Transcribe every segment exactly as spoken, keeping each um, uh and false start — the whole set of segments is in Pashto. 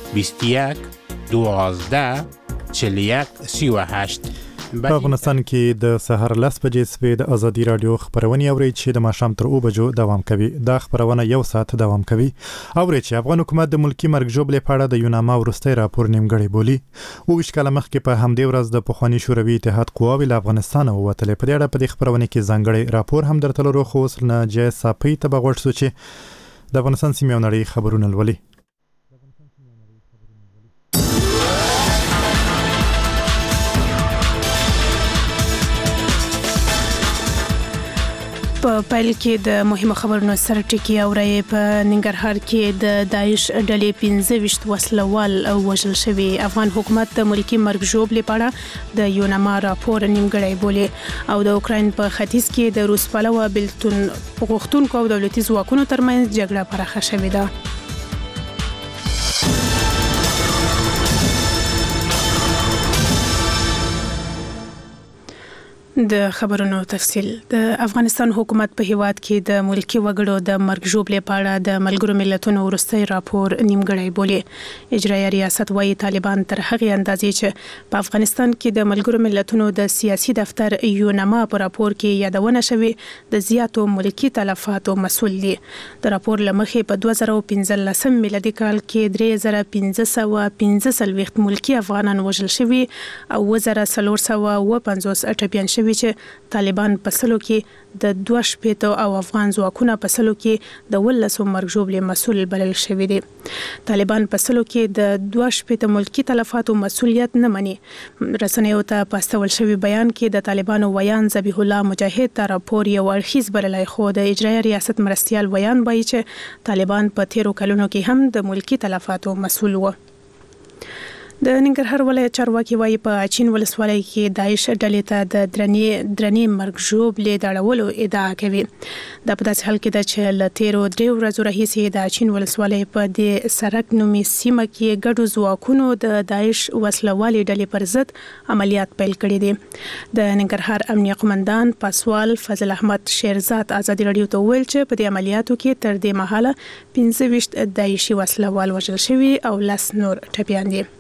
بیست و یک دوازده چهل و یک سی و هشت. په افغانستان کې د سهار لس بجې سوي د ازادي رادیو خبرونه اوري چې د ماښام تر اوه بجو دوام کوي. دا خبرونه یو ساعت دوام کوي. اوري چې افغان حکومت د ملکی مرګ ژوبلې په اړه د یوناما وروستي راپور نیمګړی بولي. او ویش کله مخکې په همدې ورځ د پخوانی شوروي اتحاد قواوې له افغانستان ووتلې. په دې اړه په دې خبرونه کې ځانګړی راپور هم درته لرو، خو اوس نه جې صافي ته بغوښ سو چې د افغانستان سیمې او نړۍ خبرونه لولي. په پیل کې د مهمه خبرونو سره ټکی اوري. په ننګرهار کې د داعش ډلې پنځه ویشت وسلوال وژل شوي. افغان حکومت د ملکی مرګ ژوبلې په اړه د یوناما راپور نیمګړی بولي. او د اوکراین په ختیځ کې د روس پلوه بلتون غوښتونکو او دولتي ځواکونو ترمنځ جګړه پراخه شوې ده. د خبرونو تفصیل. د افغانستان حکومت په هیواد کې د ملکی وګړو د مرګ ژوبلې په اړه د ملګرو ملتونو وروستي راپور نیمګړی بولي. اجرایي ریاست وايي طالبان تر هغه اندازې چې په افغانستان کې د ملګرو ملتونو د سیاسي دفتر یوناما په راپور کې یادونه شوی د زیاتو ملکی تلفاتو مسؤل دي. د راپور لمخې په دوه زره پنځلس میلادي کال کې درې زره پنځه سوه پنځه څلوېښت ملکی افغانان وژل شوي او اووه زره څلور سوه اووه پنځوس ټپیان شوي چې طالبان په سلو کې د دوه شپېتو او افغان ځواکونه په سلو کې د ولسو مرګ ژوبلې مسؤل بلل شوي دي. طالبان په سلو کې د دوه شپېتو ملکی تلفاتو مسؤلیت نه مني. رسنیو ته په استول شوي بیان کې د طالبانو ویان ذبیح الله مجاهد ته راپور یو اړخیز بللی، خو د اجرایي ریاست مرستیال ویان وایي چې طالبان په تیرو کلونو کې هم د ملکی تلفاتو مسؤل و. د ننګرهار ولایت چارواکي وايي په اچین ولسوالۍ کې داعش ډلې ته د درنې درنې مرګ ژوبلې د اړولو ادعا کوي. دا په داسې حال کې ده چې له تیرو درې ورځو راهیسې د اچین ولسوالۍ په دې سرک نومي سیمه کې ګډو ځواکونو د داعش وسلوالې ډلې پر ضد عملیات پیل کړي دي. د ننګرهار امنیه قومندان پاسوال فضل احمد شیرزاد ازادي رادیو ته ویل چې په دې عملیاتو کې تر دې مهاله پنځه ویشت داعشي وسلوال وژل شوي او لس نور ټپیان دي.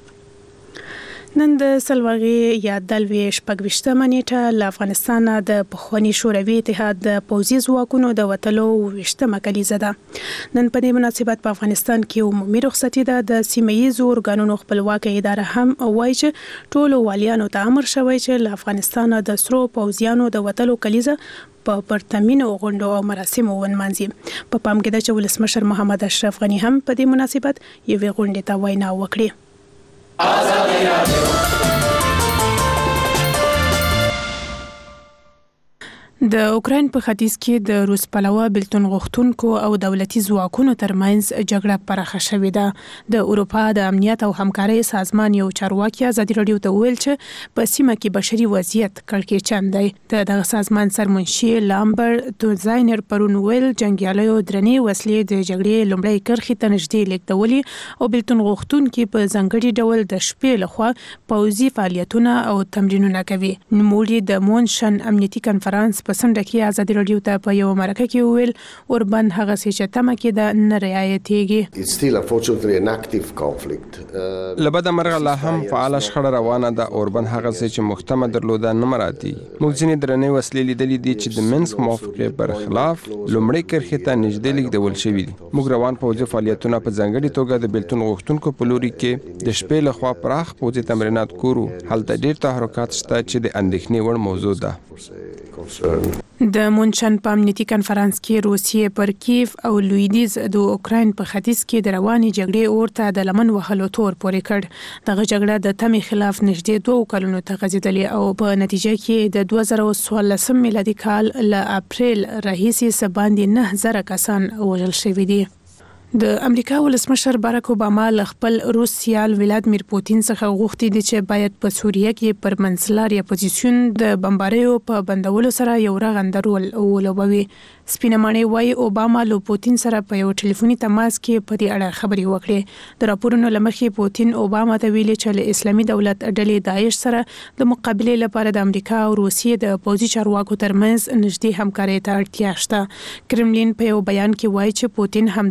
نن د سلواغې یا دلوي شپږویشتمه نیټه له افغانستانه د پخواني شوروي اتحاد د پوځي ځواکونو د وتلو ویشتمه کلیزه ده. نن په دې مناسبت په افغانستان کې عمومي رخصتي ده. د سیمه ییزو ارګانونو خپلواکه اداره هم وایي چې ټولو والیانو ته امر شوی چې له افغانستانه د سرو پوځیانو د وتلو کلیزه په پرتمینو غونډو او مراسمو ونمانځي. په پام کې ده چې ولسمشر محمد اشرف غني هم په دې مناسبت یوې غونډې ته وینا وکړي. آزادی رادیو د اوکراین په ختیځ کې د روس پلوه بلتون غوښتونکو او دولتي ځواکونو ترمنځ جګړه پراخه شوې ده. د اروپا د امنیت او همکارۍ سازمان یو چارواکي ازادي رادیو ته ویل چې په سیمه کې بشري وضعیت کړکېچن دی. د دغه سازمان سرمنشي لامبر توزاینر پرون ویل جنګیالیو درنې وسلې د جګړې لومړۍ کرښې ته نږدې لیږدولې او بلتون غوښتونکي په ځانګړي ډول د شپې لخوا پوځي فعالیتونه او تمرینونه کوي. نوموړي د مونشن امنیتي کنفرانس په سنډه کې ازادي رادیو ته په یو مرکه کې ویل اوربن هغه چې تمه کې د نه رعایتېږي. لبدا مرغه لا هم فعال شخړه روانه ده. اوربن هغه چې محتمه درلوده نه مراتي. موږ ځینې درنې وسلې لیدلې دي چې د منسک موافقې پر خلاف لومړۍ کرښې ته نږدې لیږدول شوي دي. موږ روان پوځي فعالیتونه په ځانګړي توګه د بلتون غوښتونکو په لوري کې د شپې لخوا پراخ پوځي تمرینات کورو. هلته ډېر تحرکات شته چې د اندېښنې وړ موضوع ده. د مونشن په امنیتي کنفرانس کې روسیې پر کیف او لویدیز د اوکراین په ختیځ کې د روانې جګړې اورته د لمن وهلو تور پورې کړ. دغه جګړه د تمې خلاف نږدې دوه کلونو ته غځېدلې او په نتیجه کې د دوه زره څوارلس میلادي کال له اپریل راهیسې څه باندې نه زره کسان وژل شوي دي. د امریکا ولسمشر باراک اوباما له خپل روس سیال ولادیمیر پوتین څخه غوښتي دي چې باید په سوریه کې پر منځلاري اپوزیسیون د بمباریو په بندولو سره یو رغنده رول ولوبوي. سپینه ماڼۍ وايي اوباما له پوتین سره په یو ټلیفوني تماس کې په دې اړه خبرې وکړې. د راپورونو له مخې پوتین اوباما ته ویلي چې له اسلامي دولت ډلې داعش سره د مقابلې لپاره د امریکا او روسیې د پوځي چارواکو ترمنځ نږدې همکارۍ ته اړتیا شته. کرملین په یو بیان کې وايي چې پوتین همدارنګه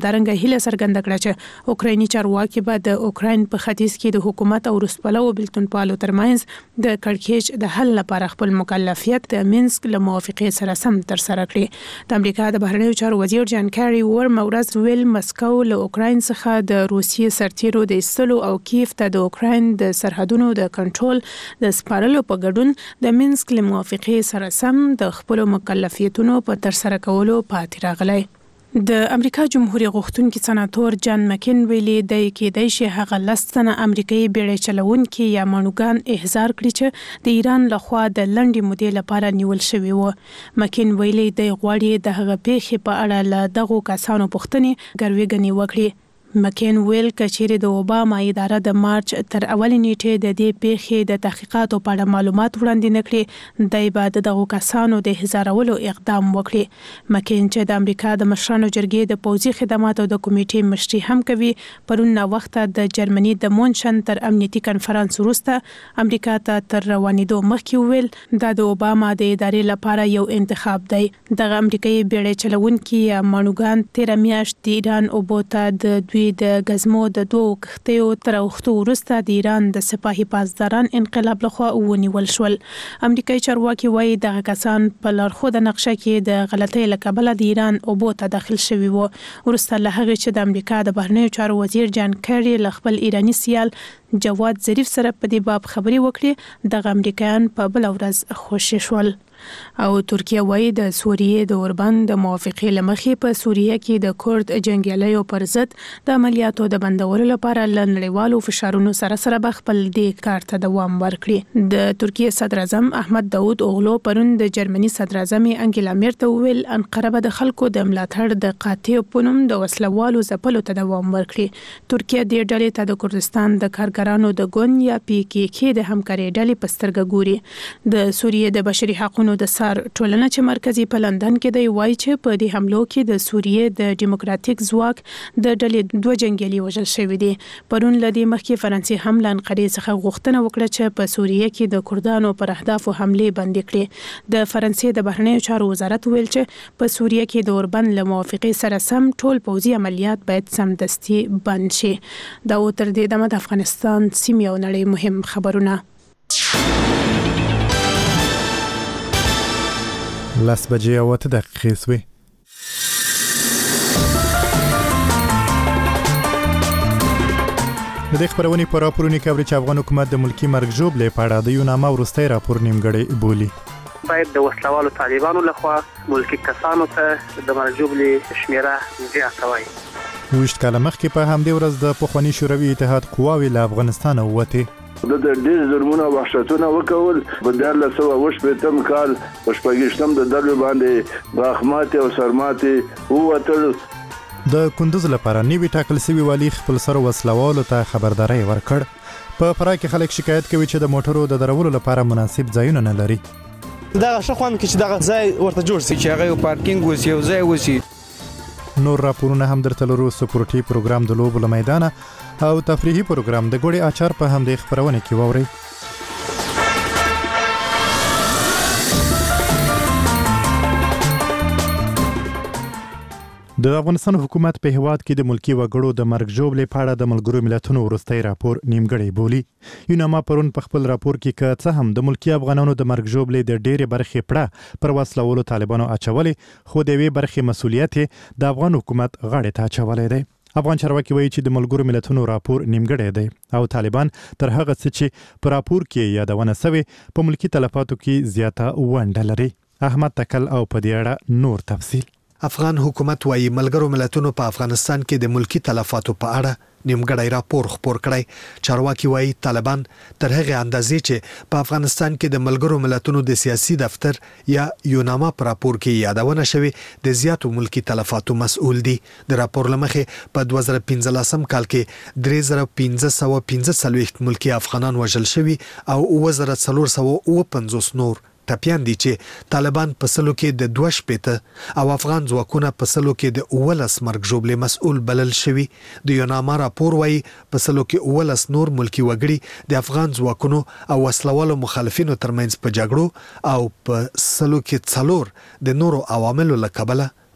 هیله څرګنده کړه چې اوکرایني چارواکي به د اوکراین په ختیځ کې د حکومت او روسپلو بلتونپالو ترمنځ د کړکېچ د حل لپاره خپل مکلفیت د مینسک له موافقې سره سم ترسره کړي. د امریکا د بهرنیو چارو وزیر جان کاری ورم ورځ ویل مسکو له اوکراین څخه د روسیې سرتیرو د ایستلو او کیف ته د اوکراین د سرحدونو د کنټرول د سپارلو په ګډون د مینسک له موافقې سره سم د خپل مکلفیتونو په ترسره کولو پاتې راغلی. د امریکا جمهوریت غوښتونکي سناتور جان مکین ویلي د کېدای شي هغه لستنه امریکایي بیړۍ چلوونکي یا مانوګان احضار کړي چې د ایران لخوا د لنډې مودې لپاره نیول شوی و. مکین ویلي د غواړي د هغه پیښې په اړه له دغو کسانو پوښتنې ګرویګنې وکړي. مکین ویل کچېرې د اوباما اداره د مارچ تر اولې نیټې د دې پیښې د تحقیقاتو په اړه معلومات وړاندې نکړي دای بعد دغه کسانو د احضارولو اقدام وکړي. مکین چې د امریکا د مشرانو جرګې د پوځي خدماتو د کمیټې مشري هم کوي پرون نو وخت د جرمني د مونشن تر امنیتي کنفرانس وروسته امریکا ته تر روانېدو مخکې ویل دا د اوباما د ادارې لپاره یو انتخاب دی. دغه امریکایي بیړۍ چلوونکي یا مانوګان تیر میاشت د ایران اوبو ته د دوی د غزمو د دوه کښتیو تر وختو وروسته د ایران د سپاهي پاسداران انقلاب لخوا ونیول شول. امریکایي چارواکي وایي دغه کسان په لارښوده نقشه کې د غلطۍ له کبله د ایران اوبو ته داخل شوي وو. وروسته له هغې چې د امریکا د بهرنیو چارو وزیر جان کری له خپل ایراني سیال جواد ظریف سره په دې باب خبرې وکړې دغه امریکایان په بل ورځ خوشي شول. او ترکیه وایي د سوریې د اوربند د موافقې لمخې په سوریه کې د کورد جنگیالیو پر ضد د عملیاتو د بندولو لپاره لنړیوالو فشارونو سره سره به خپل دې کار ته دوام ورکړي. د ترکیه صدر اعظم احمد داود اوغلو پرون د جرمني صدر اعظم انګیلا میرکل ویل انقره به د خلکو د ملاتړ د قاطع پونم د وسلوالو ځپلو ته دوام ورکړي. ترکیه د ډلې ته د کردستان د کارګرانو د ګوند یا پی کې کې د همکارۍ ډلې په سترګه ګوري. د سوریې د بشري حقوقو د سار ټولنه چې مرکزی په لندن کې دی وایي چې په دې حملو کې د سوریې د ډیموکراتیک ځواک د ډلې دوه جنگیالي وژل شوي دي. پرون لدی مخکې فرانسې هم له انقرې څخه غوښتنه وکړه چې په سوریې کې د کردانو پر اهدافو حملې بندې کړي. د فرانسې د بهرنیو چارو وزارت ویل چې په سوریې کې د اوربند له موافقې سره سم ټول پوځي عملیات باید سمدستي بند شي. دا تر دې دمه د افغانستان سیمې او نړۍ مهم خبرونه. لس بجې او اته دقیقې سوې. د دې خبرونې په راپورونو کې اوري چې افغان حکومت د ملکی مرګ ژوبلې په اړه د یو نامه وروستی راپور نیمګړی بولي. باید د وسلوالو طالبانو لخوا ملکی کسانو ته د مرګ ژوبلې شمیره زیاته وای. وشت کاله مخکې په همدې ورځ د پخواني شوروي اتحاد قواوې له افغانستان ووتې. د ډېر ظلمونه او وحشتونه وکول په دیارلس سوه اووه شپېتم کال په شپږویشتم د ډلو باندې غاښماتې او سرماتې ووتل. د کندوز لپاره نوي ټاکل شوي والي خپل سر وسلوالو ته خبرداری ورکړ. په فراه کې خلک شکایت کوي چې د موټرو د درولو لپاره مناسب ځایونه نه لري. دغه شخوان کې چې دغه ځای ورته جوړ شي چې هغه یو پارکینګ وسی او ځای وسی. نور راپورونه هم درته لرو. سپورټي پروګرام د لوبو له میدانه او تفریحي پروګرام د ګوړې اچار په همدې خبرونه کې واورئ. د افغانستان حکومت په هیواد کې د ملکی وګړو د مرګ ژوبلې په اړه د ملګرو ملتونو وروستی راپور نیمګړی بولي. یوناما پرون په خپل راپور کې که څه هم د ملکی افغانانو د مرګ ژوبلې د ډېرې برخې پړه پر وسلوالو طالبانو اچولې خو د یوې برخې مسؤلیت د افغان حکومت غاړې ته اچولی دی. افغان چارواکي وایي چې د ملګرو ملتونو راپور نیمګړی دی او طالبان تر هغه څه چې په راپور کې یادونه شوې په ملکی تلفاتو کې زیاته ونډه لري. احمد تکل او په دې اړه نور تفصیل. افغان حکومت وايي ملګرو ملتونو په افغانستان کې د ملکی تلفاتو په اړه نیمګړی راپور خپور کړی. چارواکي وايي طالبان تر هغه اندازې چې په افغانستان کې د ملګرو ملتونو د سیاسي دفتر یا یوناما پر راپور کې یادونه شوی د زیاتو ملکی تلفاتو مسؤل دي. د راپور لمخې په دوه زره پنځلسم کال کې درې زره پنځه سوه پنځه څلوېښت ملکی افغانان وژل شوي او اووه زره څلور سوه اووه پنځوس نور ټپیان دي چې طالبان په سلو کې د دوه شپېته او افغان ځواکونه په سلو کې د اوولس مرګ ژوبلې مسؤل بلل شوي. د یوناما راپور وايي په سلو کې اوولس نور ملکی وګړي د افغان ځواکونو او وسلوالو مخالفینو ترمنځ په جګړو او په سلو کې څلور د نورو عواملو له کبله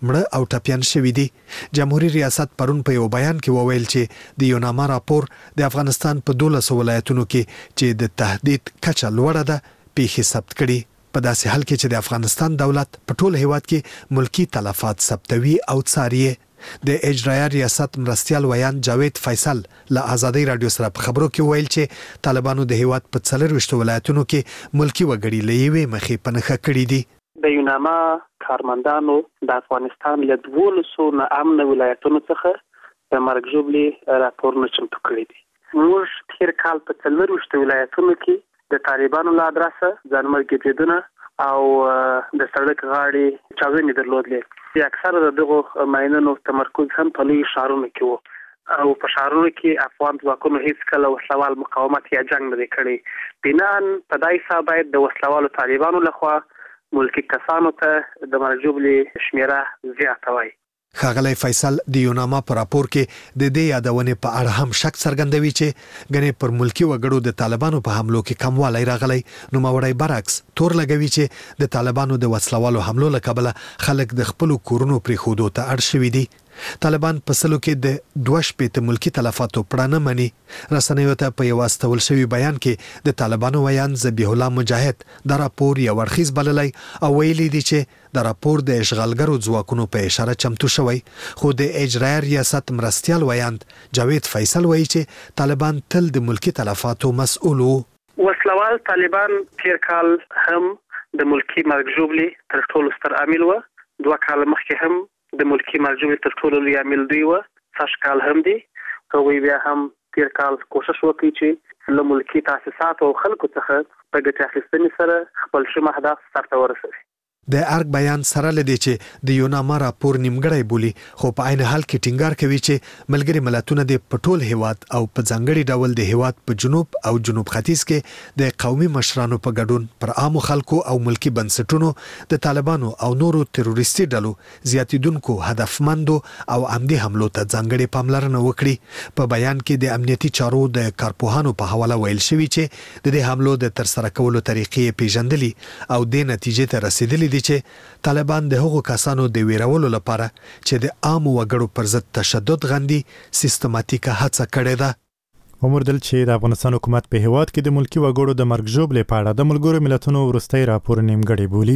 مړه او ټپيان شوي دي. جمهوریت ریاست پرون په یو بیان کې وویل چې د یوناما راپور د افغانستان په دولس ولایتونو کې چې د تهدید کچه لوړه ده پیښې ثبت کړي. په داسې حال کې چې د افغانستان دولت په ټول هیواد کې ملکی تلفات ثبتوي او څاري. د اجرایه ریاست مرستیال ویان جاوید فیصل له آزادۍ رادیو سره په خبرو کې ویل چې طالبانو د هیواد په څلرويشت ولایتونو کې ملکی وګړي له یوې مخې پنهخه کړي دي. د یوناما کارمندانو د افغانستان له دولسو نه امن ولایتونو څخه د مرګ ژوبلې راپورونه چمتو کړي دي. موږ تیر کال په څلرويشت ولایتونو کې د طالبانو له ادرسه ځانمرګي بریدونه او د سړک غاړې چاودنې درلودلې. اکثره د دغو ماینونو تمرکز هم په لوی ښارونو کې و او په ښارونو کې افغان ځواکونو هیڅ کله وسلوال مقاومت یا جنگ نه دی کړی. بناً په دای حساب باید د وسلوالو طالبانو لخوا ملکی کسانو ته د مرګ ژوبلې شمیره زیاته وای. ښاغلی فیصل د یوناما په راپور کې د دې یادونې په اړه هم شک څرګندوي چې غنې پر ملکی وګړو د طالبانو په حملو کې کموالی راغلی. نو ماوړی برعکس تور لګوي چې د طالبانو د وسلوالو حملو له کبله خلک د خپل کورونو پرې خودو ته اړ شوي دي. طالبان په سلو کې د دوه شپېته ملکی تلفاتو پړه نه مني. رسنیو ته په یو استول شوی بیان کې د طالبانو ویان ذبیح الله مجاهد د راپور یو ورخیز بللی او ویلي دي چې د راپور د اشغالګرو ځواکونو په اشاره چمتو شوی. خو د اجرایه ریاست مرستیال ویان جاوید فیصل وایي چې طالبان تل د ملکی تلفاتو مسؤل وو. وسلوال طالبان تیر کال هم د ملکی مرګ ژوبلې تر ټولو ستر عامل و. دوه کال مخکې هم د ملکی مرګ ژوبلې تر ټولو لوی عامل دوی و. سږ کال هم دی. هغوی بیا هم تیر کال کوشش وکړي چې له ملکی تاسیساتو او خلکو څخه په ګټې اخیستنې سره خپل شوم اهداف سرته ورسوي. د ارګ بیان سره لدی چې د یوناما راپور نیمګړی بولی، خو په عین حال کې ټینګار کوي چې ملګری ملتونه د پټول هیواد او په ځانګړي ډول د هیواد په جنوب او جنوب ختیځ کې د قومي مشرانو په ګډون پر عامو خلکو او ملکی بنسټونو د طالبانو او نورو تروریستي ډلو زیاتیدونکو هدفمندو او عمدي حملو ته ځانګړي پاملرنه وکړي. په بیان کې د امنیتي چارو د کارپوهانو په حواله ویل شوی چې د دې حملو د ترسره کولو طریقې پیژندلي او د نتیجې ته رسیدلي دي چې طالبان د هغو کسانو د ویرولو لپاره چې د عام وګړو پر ضد تشدد غندي سیستماتیکه هڅه کړې ده. عمر دل چې د افغانستان حکومت په هیواد کې د ملکی وګړو د مرګ ژوبلې په اړه د ملګرو ملتونو وروستي راپور نیمګړی بولي.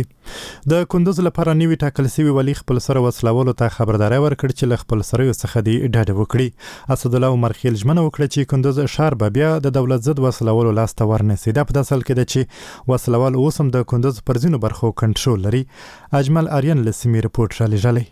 د کندوز لپاره نوی ټاکل شوی ولی خپل سره وسلوالو ته خبرداري ورکړ چې له خپل سره څخه دی ډاډه وکړي. اسد الله عمر خیل ژمنه وکړه چې کندوز ښار به بیا د دولت ضد وسلوالو لاس ته ورنسي. دا په داسل کې ده چې وسلوال اوس هم د کندوز پر ځینو برخو کنټرول لري. اجمل آریان له سیمې رپورټ را لېږلی.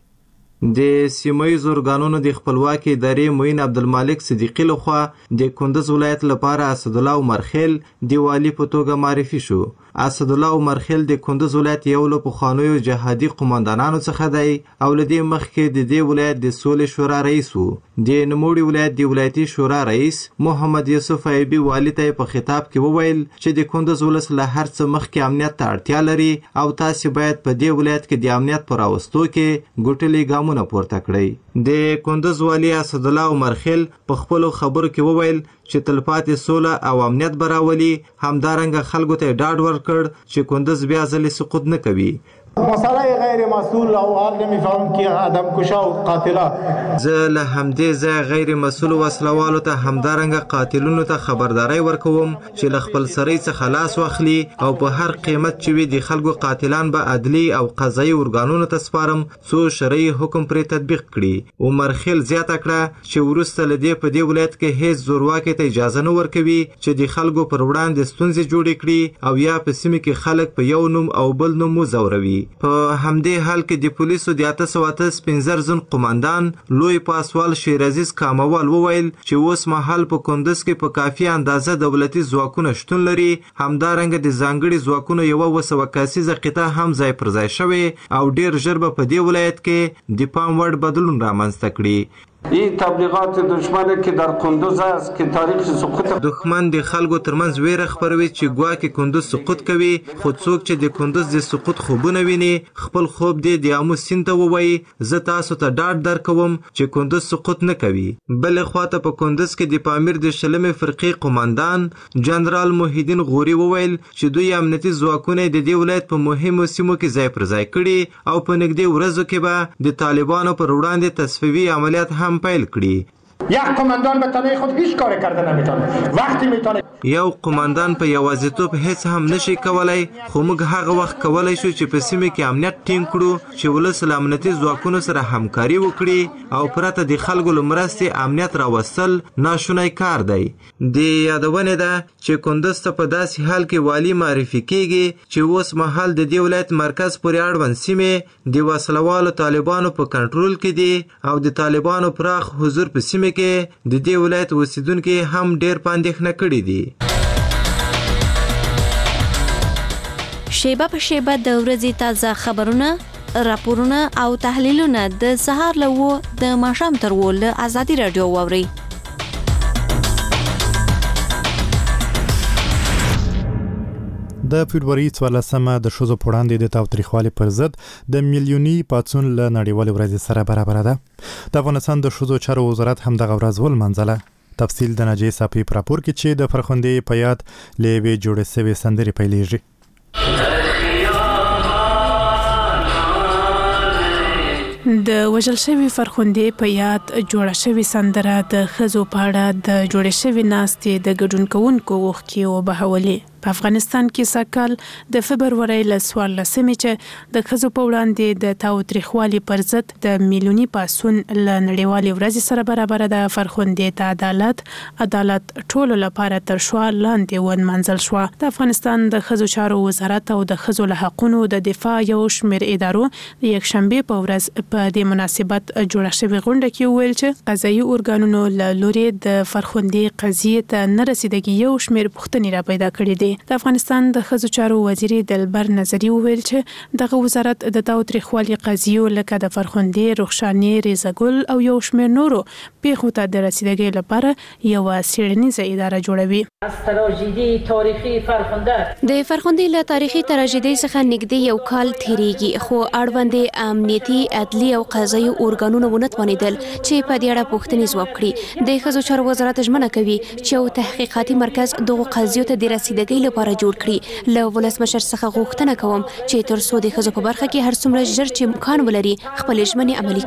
د سیمایي ارګانونو د خپلواکي ادارې معین عبدالمالک صدیقی لخوا د کندوز ولایت لپاره اسد الله عمر خیل د والی په توګه معرفي شو. اسد الله عمر خیل د کندوز ولایت یو له پخوانیو جهادي قوماندانانو څخه دی او له دې مخکې د دې ولایت د سولې شورا رئیس و. د نوموړي ولایت د ولایتي شورا رئیس محمد یوسف ایبي والی ته په خطاب کې وویل چې د کندوز ولس له هر څه مخکې امنیت ته اړتیا لري او تاسو باید په دې ولایت کې د امنیت پر راوستو کې ګوتلي ګامونه پورته کړئ. د کندوز والی اسد الله عمر خیل په خپل خبرو کې وویل چې تلپاتې سوله او امنیت براولي، همدارنګه خلکو ته ډاډ ورکړ چې کندوز بیا ځلې سقوط نه کوي. مسئله غیر مسئول او حال نمیفهم که آدم کشا و قاتلا زه له همدې ځای غیر مسئول وسلوالو ته همدارنګه قاتلونو ته خبرداري ورکوم چې له خپل سرۍ څخه لاس واخلي او په هر قیمت چې وي د خلکو قاتلان به عدلي او قضایي ارګانونو ته سپارم څو شرعي حکم پرې تطبیق کړي. عمر خیل زیاته کړه چې وروسته له دې په دې ولایت کې هیڅ زورواکي ته اجازه نه ورکوي چې د خلکو پر وړاندې ستونزې جوړې کړي او یا په سیمه کې خلک په یو نوم او بل نوم وځوروي. په همدې حال کې د پولیسو د اته سوه اته پنځه زن قوماندان لوی پاسوال شیر عزیز کاموال وویل چې اوس مهال په کندوز کې په کافي اندازه دولتي ځواکونه شتون لري. همدارنګه د ځانګړي ځواکونو یوه اوه سوه کسیزه قطعه هم ځای پر ځای شوې او ډیر ژر به په دې ولایت کې د پام وړ بدلون رامنځته کړي. این تبلیغات دشمن که در کندوز است که تاریخ سقوط دښمن د خلکو ترمنځ ویره خپروي چې ګواکې کندوز سقوط کوي، خو څوک چې د کندوز د سقوط خوبونه ویني خپل خوب دی د آمو سیند ته ووایي زه تاسو ته ډاډ درکوم چې کندوز سقوط نه کوي. بلې خواته په کندوز کې د پامیر د شلمې فرقې قوماندان جنرال محیدین غوري وویل چې دوی امنیتي ځواکونه د دې ولایت په مهمو سیمو کې ځای پر ځای کړي او په نږدې ورځو کې به د طالبانو پر وړاندې تصفیوي عملیات هم پیل کړي. یک قماندان به تنهایی خود هیچ کاری کرده نمیتونه. وقتی میتونه یو قماندان په یوازیتوب هیڅ هم نشي کولای، خو موږ هغه وخت کولای شو چې په سیمه کې امنیت ټینګ کړو چې ولس له امنیتي ځواکونو سره همکاري وکړي او پرته د خلکو له مرستې امنیت راوستل ناشونی کار دی. د یادونه ده چې کندوز ته په داسې حال کې والی معرفي کیږي چې اوس مهال د دې ولایت مرکز پورې اړوند سیمې د وسلوالو طالبانو په کنټرول کې دي او د طالبانو پراخ حضور په سیمه کې د دې ولایت اوسیدونکي هم ډېر په اندېښنه کړي دي. شیبه په شیبه د ورځې تازه خبرونه، راپورونه او تحلیلونه د سهار له وو د ماښام تر وو له ازادي راډیو واورئ. د فبرवरी څوارلسمه د ښځو په وړاندې د تاوتریخوالي پر ضد د میلیوني پاڅون له نړیوالې ورځې سره برابره ده. د افغانستان د ښځو چارو وزارت هم دغه ورځ ولمانځله. تفصیل د ناجیې صافي په راپور کې چې د فرخندې په یاد له یوې جوړې سوې سندرې پیلېږي. د وژل شوي فرخندې په یاد جوړه شوې سندره د ښځو په اړه د جوړې شوې ناستې د ګډون کوونکو اوښکې وبهولې. په افغانستان کې سږکال د فبرवरी له څوارلسمې چې د ښځو په وړاندې د تاوتریخوالي پر ضد د میلیوني پاڅون له نړیوالې ورځې سره برابره ده. فرخندې ته عدالت عدالت ټولو لپاره تر شعار لاندې ونمانځل شوه. د افغانستان د ښځو چارو وزارت او د ښځو له حقونو د دفاع یو شمېر ادارو د یکشنبې په ورځ په دې مناسبت جوړه شوې غونډه کې وویل چې قضایي ارګانونو له لوري د فرخندې قضیې ته نه رسیدګي یو شمېر پوښتنې را پیدا کړي دي. د افغانستان د ښځو چارو وزیر دلبر نظری وویل چې دغه وزارت د تاوتریخوالي قضیو لکه د فرخندې، رخشانې، ریزګل او یو شمېر نورو پیښو ته د رسیدګۍ لپاره یوه څېړنیزه اداره جوړوي. د فرخندې له تاریخي تراژیدۍ څخه نږدې یو کال تیریږي، خو اړوندې امنیتي، عدلي او قضایي ارګانونه ونه توانېدل چې په دې اړه پوښتنې ځواب کړي. د ښځو چارو وزارت ژمنه کوي چې یو تحقیقاتي مرکز دغو قضیو ته د رسیدګۍ لپاره جوړ کړي. له ولسمشر څخه غوښتنه کوم چې تر څو د ښځو په برخه کې هر څومره ژر چې امکان ولري خپل ژمنې عملي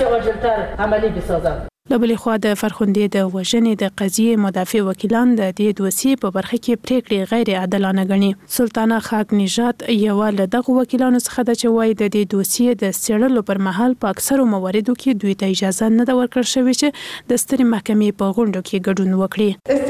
کړي. له بلې خوا د فرخندې د وژنې د قضیې مدافع وکیلان د دې دوسیې په برخه کې پریکړې غیر عادلانه ګڼي. سلطانه خاک نژاد یوه له دغو وکیلانو څخه ده چې وایي د دې دوسیې د څېړلو پر مهال په اکثرو مواردو کې دوی ته اجازه نه ده ورکړل شوې چې د سترې محکمې په غونډو کې ګډون وکړي.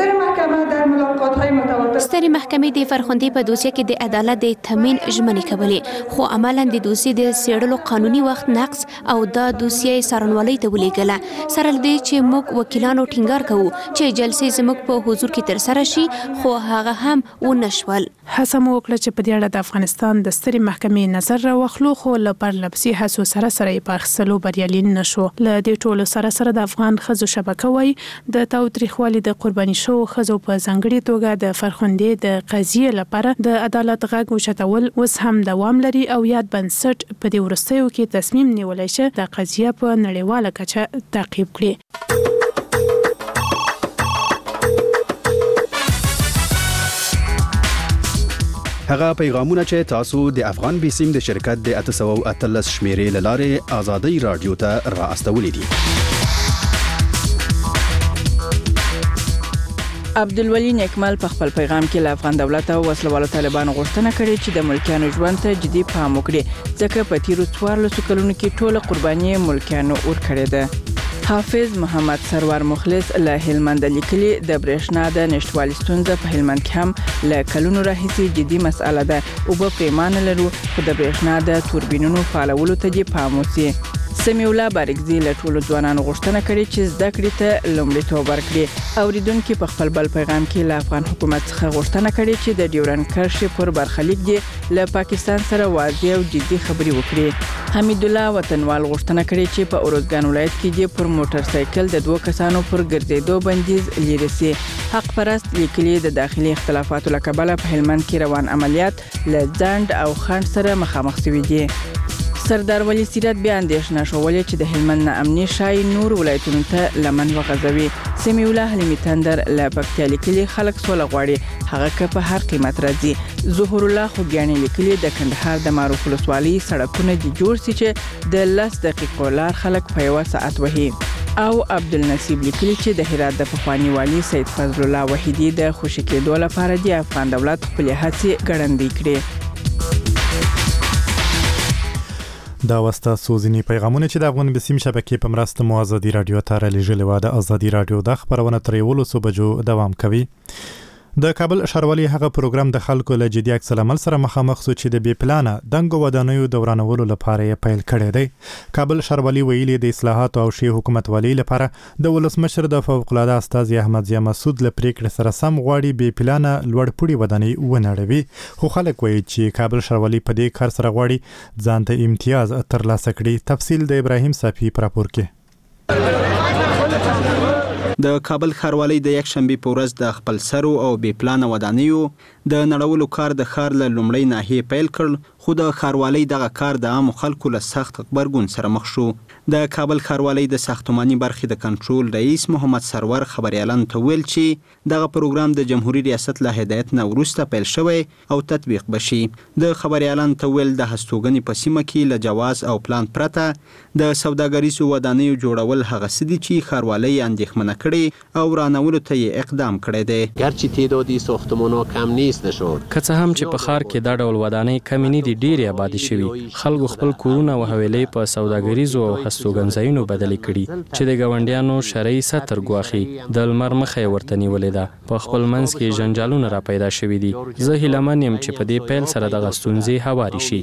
سترې محکمې د فرخندې په دوسیه کې د عدالت د تامین ژمنې کولې، خو عملاً د دوسیې د څېړلو قانوني وخت نقص او دا دوسیه څارنوالۍ ته ولېږله. سره دی چې موږ وکیلانو ټینګار کوو چې جلسې زموږ په حضور کې تر سره شي، خو هغه هم ونه شول. هڅه مو وکړه چې په دې اړه د افغانستان د سترې محکمې نظر راواخلو، خو له پرلپسې هڅو سره سره یې په اخیستلو بریالي نه شو. له دې ټولو سره سره د افغان ښځو شبکه وایي د تاوتریخوالي د قرباني شوو ښځو په ځانګړې توګه د فرخندې د قضیې لپاره د عدالت غږ اوچتول اوس هم دوام لري او یاد بنسټ په دې وروستیو کې تصمیم نیولی چې د قضیه په نړیواله کچه تعقیب کړي. هغه پیغامونه چې تاسو د افغان بیسیم د شرکت د اته سوه او اتلس شمیرې له لارې ازادي رادیو ته را استولې دي. عبدالولي نیکمل په خپل پیغام کې له افغان دولت او وسلوالو طالبانو غوښتنه کړې چې د ملکیانو ژوند ته جدي پام وکړي، ځکه په تیرو څوارلسو کلونو کې ټوله قرباني ملکیانو ورکړې ده. حافظ محمد سرور مخلص له هلمند لیکلي د برېښنا د نشټوالي ستونزه په هلمند کې هم له کلونو راهیسې جدي مسأله ده او په پیمانه لرو خو د برېښنا د توربینونو فعالولو ته دې پام وشي. سمیع الله بارکزي له ټولو ځوانانو غوښتنه کړې چې زده کړې ته لومړیتوب ورکړي. اوریدونکو په خپل بل پیغام کې له افغان حکومت څخه غوښتنه کړې چې د ډیورند کرښې پر برخلیک دې له پاکستان سره واضح او جدي خبرې وکړي. حمید الله وطنوال غوښتنه کړې چې په اروزګان ولایت کې دې پر موټر سایکل د دوه کسانو پر ګرځېدو بندیز لري سي. حق پرست لیکلي د داخلي اختلافاتو له کبله په هلمند کې روان عملیات له ځند او خنډ سره مخامخ شوي دي. سردار ولی سیرت بیا اندېښنه شولې چې د هلمند ناامني شای نور ولایتونو ته لمن وغځوي. سمیع الله حلیمي تندر له پکتیا لیکلي خلک سوله غواړي هغه که په هر قیمت راځي. ظهور الله خوږیاني لیکلي د کندهار د معروف ولسوالۍ سړکونه دي جوړ سي چې د لس دقیقو لار خلک په یوه ساعت وهي. او عبدالنصیب لیکلي چې د هرات د پخواني والي سید فضل الله وحیدي د خوشي کېدو لپاره د افغان دولت خپلې هڅې ګړندۍ کړې. دا واسطه سوزنی پیغامونه چې د افغان بسیم شبکې په مرسته مو ازادي رادیو ته را لېږلې و. د ازادي رادیو د خبرونه تر یولسو بجو دوام کوي. د کابل ښاروالۍ هغه پروګرام د خلکو له جدي عکس العمل سره مخامخ شو چې د بې پلانه دنګو ودانیو دورانولو لپاره یې پیل کړی دی. کابل ښاروالۍ ویلي د اصلاحاتو او ښې حکومتولۍ لپاره د ولسمشر د فوق‌العاده استازي احمد ضیا مسعود له پریکړې سره سم غواړي بې پلانه لوړپوړي ودانۍ ونړوي. خو خلک وایي چې کابل ښاروالۍ په دې کار سره غواړي ځان ته امتیاز ترلاسه کړي. تفصیل د ابراهیم صافي په راپور کې. د کابل ښاروالۍ د یک شنبې په ورځ د خپل سرو او بې پلانه ودانیو د نړولو کار د ښار له لومړۍ ناحیې پیل کړ، خو د ښاروالۍ دغه کار د عامو خلکو له سخت غبرګون سره مخ شو. د کابل ښاروالۍ د ساختماني برخې د کنټرول رئیس محمد سرور خبريالانو ته ویل چې دغه پروګرام د جمهوریت ریاست له هدایت نه وروسته پیل شوی او تطبیق بشي. د خبريالانو ته ویل د هستوګنې په سیمه کې له جواز او پلان پرته د سوداګریزو ودانیو جوړول هغه څه دي چې ښاروالۍ اندېښمنه کړي او رانولو ته یې اقدام کړی دی. گرچه تعدادی ساختمان‌ها کم نیست نشد که څه هم چې په ښار کې دا ډول ودانۍ کمې نه دي، ډېرې آبادې شوي. خلکو خپل کورونه او حویلۍ په سوداګریزو او هستوګنځایونو بدلې کړي چې د ګاونډیانو شرعي ستر ګواښي. د لمر مخه یې ورته نیولې ده. په خپل منځ کې جنجالونه را پیدا شوي دي. زه هیلهمن یم چې په دې پیل سره دغه ستونزې هوارې شي.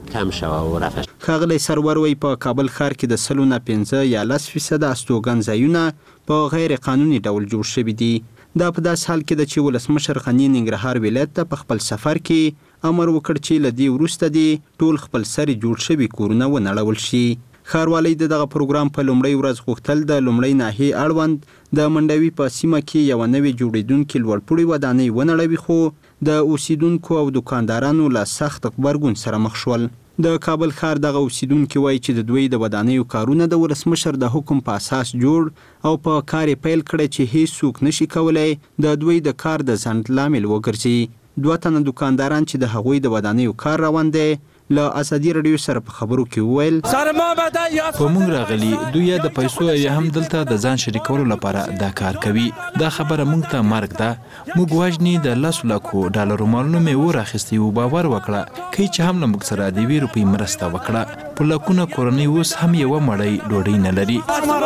ښاغلی سرور وایي په کابل ښار کې د سلو نه پنځه یا لس فیصده هستوګنځایونه په غیر قانوني ډول جوړ شوي دي. دا په داس حال کې د چې ولسمشر غنی ننګرهار ولایت ته په خپل سفر کې امر وکړ چې له دې وروسته دي ټول خپل سری جوړ شوي کورونه ونړول شي. ښاروالۍ د دغه پروګرام په لومړۍ ورځ غوښتل د لومړۍ ناحیې اړوند د منډوي په سیمه کې یو نوې جوړیدونکې لوړپوړي ودانۍ ونړوي، خو د اوسیدونکو او دکاندارانو له سخت غبرګون سره مخ شول. د کابل ښار دغه اوسیدونکي وایي چې د دوی د ودانیو کارونه د ولسمشر د حکم په اساس جوړ او په کار پیل کړی چې هیڅوک نشي کولای د دوی د کار د ځنډ لامل وګرځي. دوه تنه دکانداران چې د هغوی د ودانیو کار روان دی له ازادي رادیو سره په خبرو کې وویل په موږ راغلي دوی یا د پیسو یا هم دلته د ځان شریکولو لپاره دا کار کوي. دا خبره موږ ته مرګ ده. موږ واجنې د لسو لکو ډالرو مالونه مې ورخیستي او باور وکړه که چې هم له موږ سره د وی روپۍ مرسته وکړه. په لکونه کورنۍ اوس هم یوه مړۍ ډوډۍ نه لري.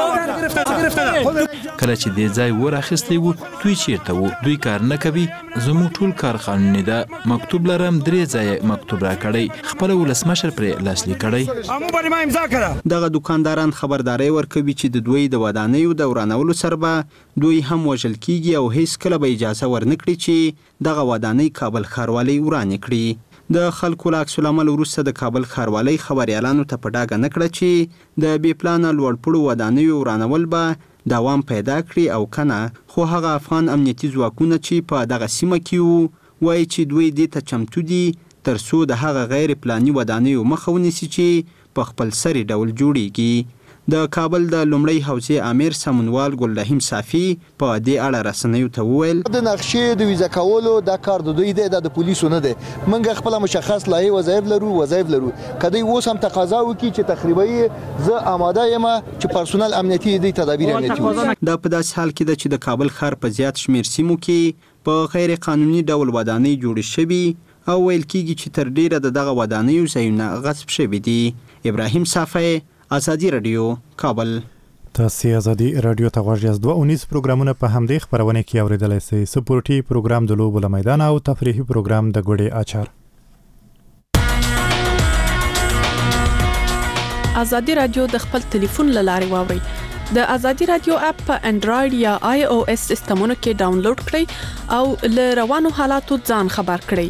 کله چې دې ځای ورخیستی وو دوی چیرته وو؟ دوی کار نه کوي. زموږ ټول کار قانوني ده. مکتوب لرم درې ځایه مکتوب را کړی. خپل ولسمشر پرې لاسلیک کړی. دغه دکانداران خبرداري ورکوي چې د دوی د ودانیو د ورانولو سره به دوی هم وژل کیږي او هیڅ کله به اجازه ورنکړي چې دغه ودانۍ کابل ښاروالۍ ورانې کړي. د خلکو له عکس العمل وروسته د کابل ښاروالۍ خبریالانو ته په ډاګه نه کړه چې د بې پلانه لوړپوړو ودانیو ورانول به دوام پیدا کړي او کنه. خو هغه افغان امنیتي ځواکونه چې په دغه سیمه کې وو وایي چې دوی دې ته چمتو دي تر څو د هغه غیر پلاني ودانیو مخه ونیسي چې په خپل سری ډول جوړیږي. د کابل د لومړی حوزې امیر سمونوال ګلرحیم صافي په دې اړه رسنیو ته وویل د نقشې د ویزه کولو دا کار د دوی دی، د پولیسو نه دی. موږ خپل مشخص لایحه وظایف لرو وظایف لرو کدی اوس هم تقاضا وکړي چې تخریبي زه آماده یم چې پرسونل امنیتي دی تدابیر امنیتي وکړي. دا په داسې حال کې ده چې د کابل ښار په زیات شمیر سیمو کې په غیر قانوني ډول ودانۍ جوړې شوي او ویل کېږي چې تر ډیره د دغه ودانیو ځایونه غصب شوي دي. ابراهیم صافی، ازادي رادیو، کابل. تاسو ازادي رادیو ته غواړئ از دوه اونیس پروګرامونه په همدې خبرونه کې اوریدلای شئ. سپورتي پروګرام د لوبو له میدان او تفریحي پروګرام د ګوډې اچار. ازادي رادیو د خپل ټلیفون لارې واوري. د ازادي رادیو اپ په انډراید یا آی او اس سیستمونو کې ډاونلوډ کړئ او له روانو حالاتو ځان خبر کړئ.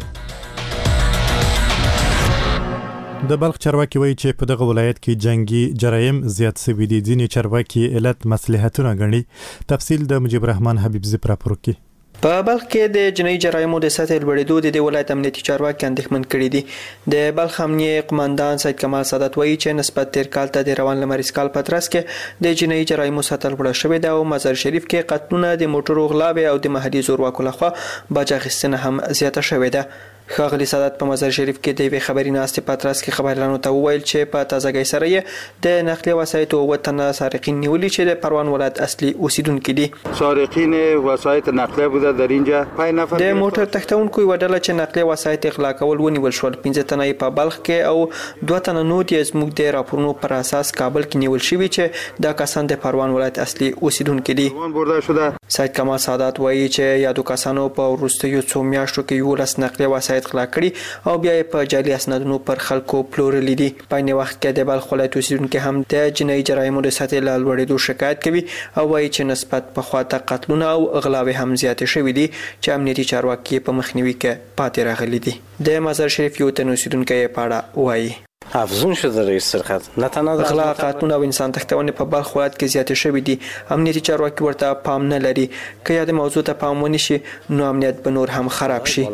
د بلخ چارواکي وایي چې په دغه ولایت کې جنگي جرایم زیات شوي دي. ځینې چارواکي علت مصلحتونه ګڼي. تفصیل د مجيب رحمان حبیبزی پر راپور کې. په بلخ کې د جنایي جرایمو د سطح لوړېدو د ولایت امنیتي چارواکي اندېښمن کړي دي. د بلخ امنیه قومندان سید کمال سادات وایي چې نسبت تیر کال ته د روان لمریز کال په ترڅ کې د جنایي جرایمو سطح لوړه شوې ده او مزار شریف کې قتلونه د موټرو غلاوې او د محلي زورواکو لخوا باج اخیستنه هم زیاته شوې ده. ښاغلي سادات په مزار شریف کې د وی خبري ناستې پاتراس کې خبرلانو ته وویل چې په تازګۍ سره یې د نقلیه وسایط او وطن سارقین نیولي چې د پروان ولایت اصلي اوسیدونکو دي. سارقین وسایط نقلیه بوده در اینجا پای نفر د موټر تختونکو یو ډله چې نقلیه وسایط اغلا کول ونیول شول. پنځه تنه په بلخ کې او دوه تنه نور یې زموږ د راپورونو پر اساس کابل کې نیول شوي چې دا کسان د پروان ولایت اصلي اوسیدونکو دي. سید کمال سادات وایي چې یادو کسانو په وروستیو څو میاشتو کې یو لاس نقلیه وسایط غلا کړي او بیا په جعلي اسنادونو پر خلکو پلورلي دي. په نوي وخت کې د بلخ ولایت اوسیدونکو هم د جنایي جرایمو د سطح لوړېدو شکایت کوي او وایي چې نسبت په خواته قتلونه او اغلاوې هم زیاتې شوې دي چې امنیتي چارواکي په مخنیوي کې پاتې راغلي دي. د مزار شریف یو تن اوسیدونکو یې پاړه وایي افزون شده رئیس سرقت نه تنها اغلا قتلونه او انسان تختونه په بلخ ولایت کې زیاتې شوې دي. امنیتي چارواکي ورته پام نه لري. که یاد موضوع ته پام ونشي نو امنیت به نور هم خراب شي.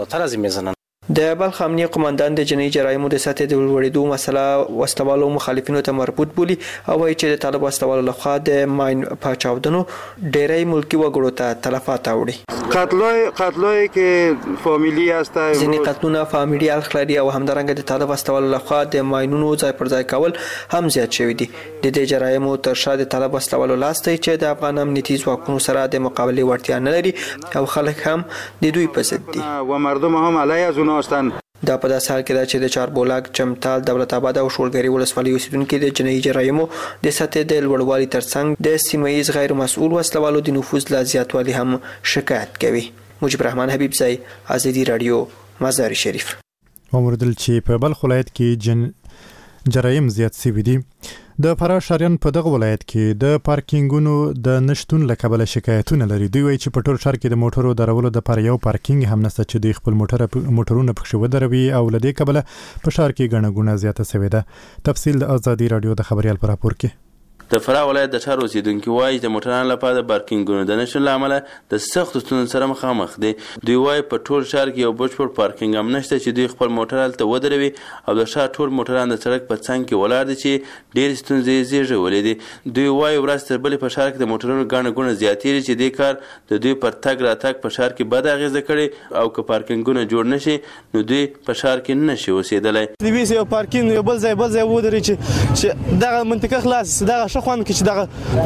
د بلخ امنیه قومندان د جنایي جرایمو د سطح د لوړېدو مسله وسلوالو مخالفینو ته مربوط بولي او وایي چې د طالب وسلوالو لخوا د ماین په چاودنو ډېری ملکی وګړو ته تلفات اوړي. قتلای قتلای که فامیلی هسته ځینې قتلونه فامیلی اړخ لري او همدارنګه د طالب وسلوالو لخوا د ماینونو ځای پر ځای کول هم زیات شوي دي. د دې جرایمو تر شا د طالب وسلوالو لاس دی چې د افغان امنیتي ځواکونو سره د مقابلې وړتیا نه لري او خلک هم د دوی په ضد دي و مردم هم علیه از اونها هستند. دا په داسې حال کې ده چې د چاربولاک، چمتال، دولت آباد او شولګری ولسوالۍ اوسیدونکو د جنایي جرایمو د سطح د لوړوالي ترڅنګ د سیمه ییز غیر مسؤل وسلوالو د نفوذ لا زیاتوالي هم شکایت کوي. مجيب رحمان حبیبزی، ازادي رادیو، مزار شریف. ومردل چې په بلخ ولایت کې جن جرایم زیات شوي دي. د فراه ښاریان په دغه ولایت کې د پارکینګونو د نشټون له کبله شکایتونه لري. دوی وایي چې په ټول ښار کې د موټرو درولو لپاره یو پارکینګ هم نشته چې دوی خپل موټر موټرونه پکښې ودروي او له دې کبله په ښار کې ګڼه ګوڼه زیاته شوې ده. تفصیل د ازادي رادیو د خبریال په راپور کې. د فراه ولایت د ښار اوسیدونکي وایي د موټرانو لپاره د پارکینګونو د نشتون له امله د سختو ستونزو سره مخامخ دي. دوی وایي په ټول ښار کې یو بشپړ پارکینګ هم نشته چې دوی خپل موټر هلته ودروي او د ښار ټول موټران د سړک په څنګ کې ولاړ دي چې ډېرې ستونزې یې زېږولې دي. دوی وایي ورځ تر بلې په ښار کې د موټرونو ګڼه ګوڼه زیاتېږي چې دې کار د دوی پر تګ راتګ په ښار کې بده اغېزه کړې او که پارکینګونه جوړ نشي نو دوی په ښار کې نشي اوسېدلی. دوی یو پارکینګ یو بل ځای بل ځای ودرې چې دغه منطقه خلاص دغه ښه خوند کې چې دغه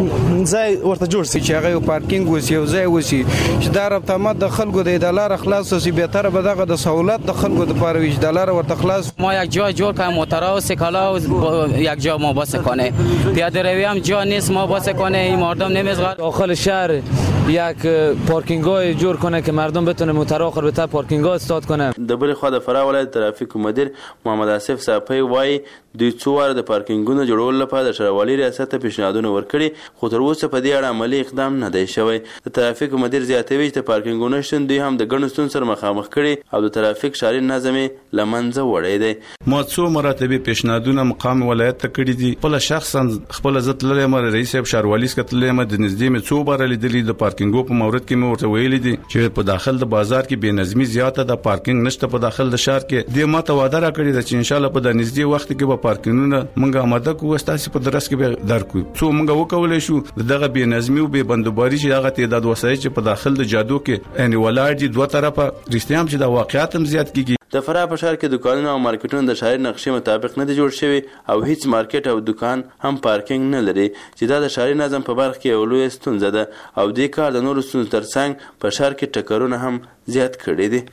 ځای ورته جوړ شي چې هغه یو پارکینګ وسی یو ځای وسی چې دا رابطه مت د خلکو د ادالار خلاص وسی به تر به دغه د سہولت د خلکو د پاره وی ادالار ورته خلاص. ما یک جای جور کنیم موتورا و سکالا و یک جا ما باز کنه پیاده روی هم جا نیست ما باز کنه این مردم نمیزغد داخل شهر یک پارکینگای جور کنه که مردم بتونه موتورا آخر بهتر پارکینگا استاد کنه. د بل خو د فراه ولایت ترافیک مدیر محمد آصف صافی وایي دوی څو واره د پارکینګونو جوړولو لپاره د ښاروالي ریاست ته پیشنهادونه ورکړي خو تر اوسه په دې اړه عملي اقدام نه دی شوی. د ترافیک مدیر زیاتوي چې د پارکینګونو شتون دوی هم د ګڼو ستونزو سره مخامخ کړي او د ترافیک ښاري نظم یې له منځه وړی دی. ما څو مراتبه پیشنهادونه مقام ولایت ته کړي دي. خپل شخصا خپل عزت لري مر رئیس صاحب ښاروالي سکتلې مې د نږدې مې څو بار لیدلې د پارکینګو په مورد کې مې ورته ویلي دي چې په داخل د بازار کې بې نظمي زیاته ده، پارکینګ نشته په داخل د شهر کې. د ماته وعده راکړې ده چې ان شاء الله په د نږدې وخت کې به پارکینګونه موږ آماده کوو ستاسو په درس کې به درکو. څو موږ وکولای شو دغه بې نظمي او بې بندوباري چې هغه تعداد وسایل چې په داخل د جادو کې ان ولاړ دي دوه طرفه رښتیا هم چې د واقعیت هم زیات کیږي. د فراه په ښار کې دکانونه او مارکیټونه د ښاري نقشې مطابق نه دي جوړ شوي او هیڅ مارکیټ او دکان هم پارکینګ نه لري چې دا د ښاري نظم په برخه کې یو لویه ستونزه ده او دې کار د نورو ستونزو ترڅنګ په ښار کې ټکرونه هم زیات کړي دي.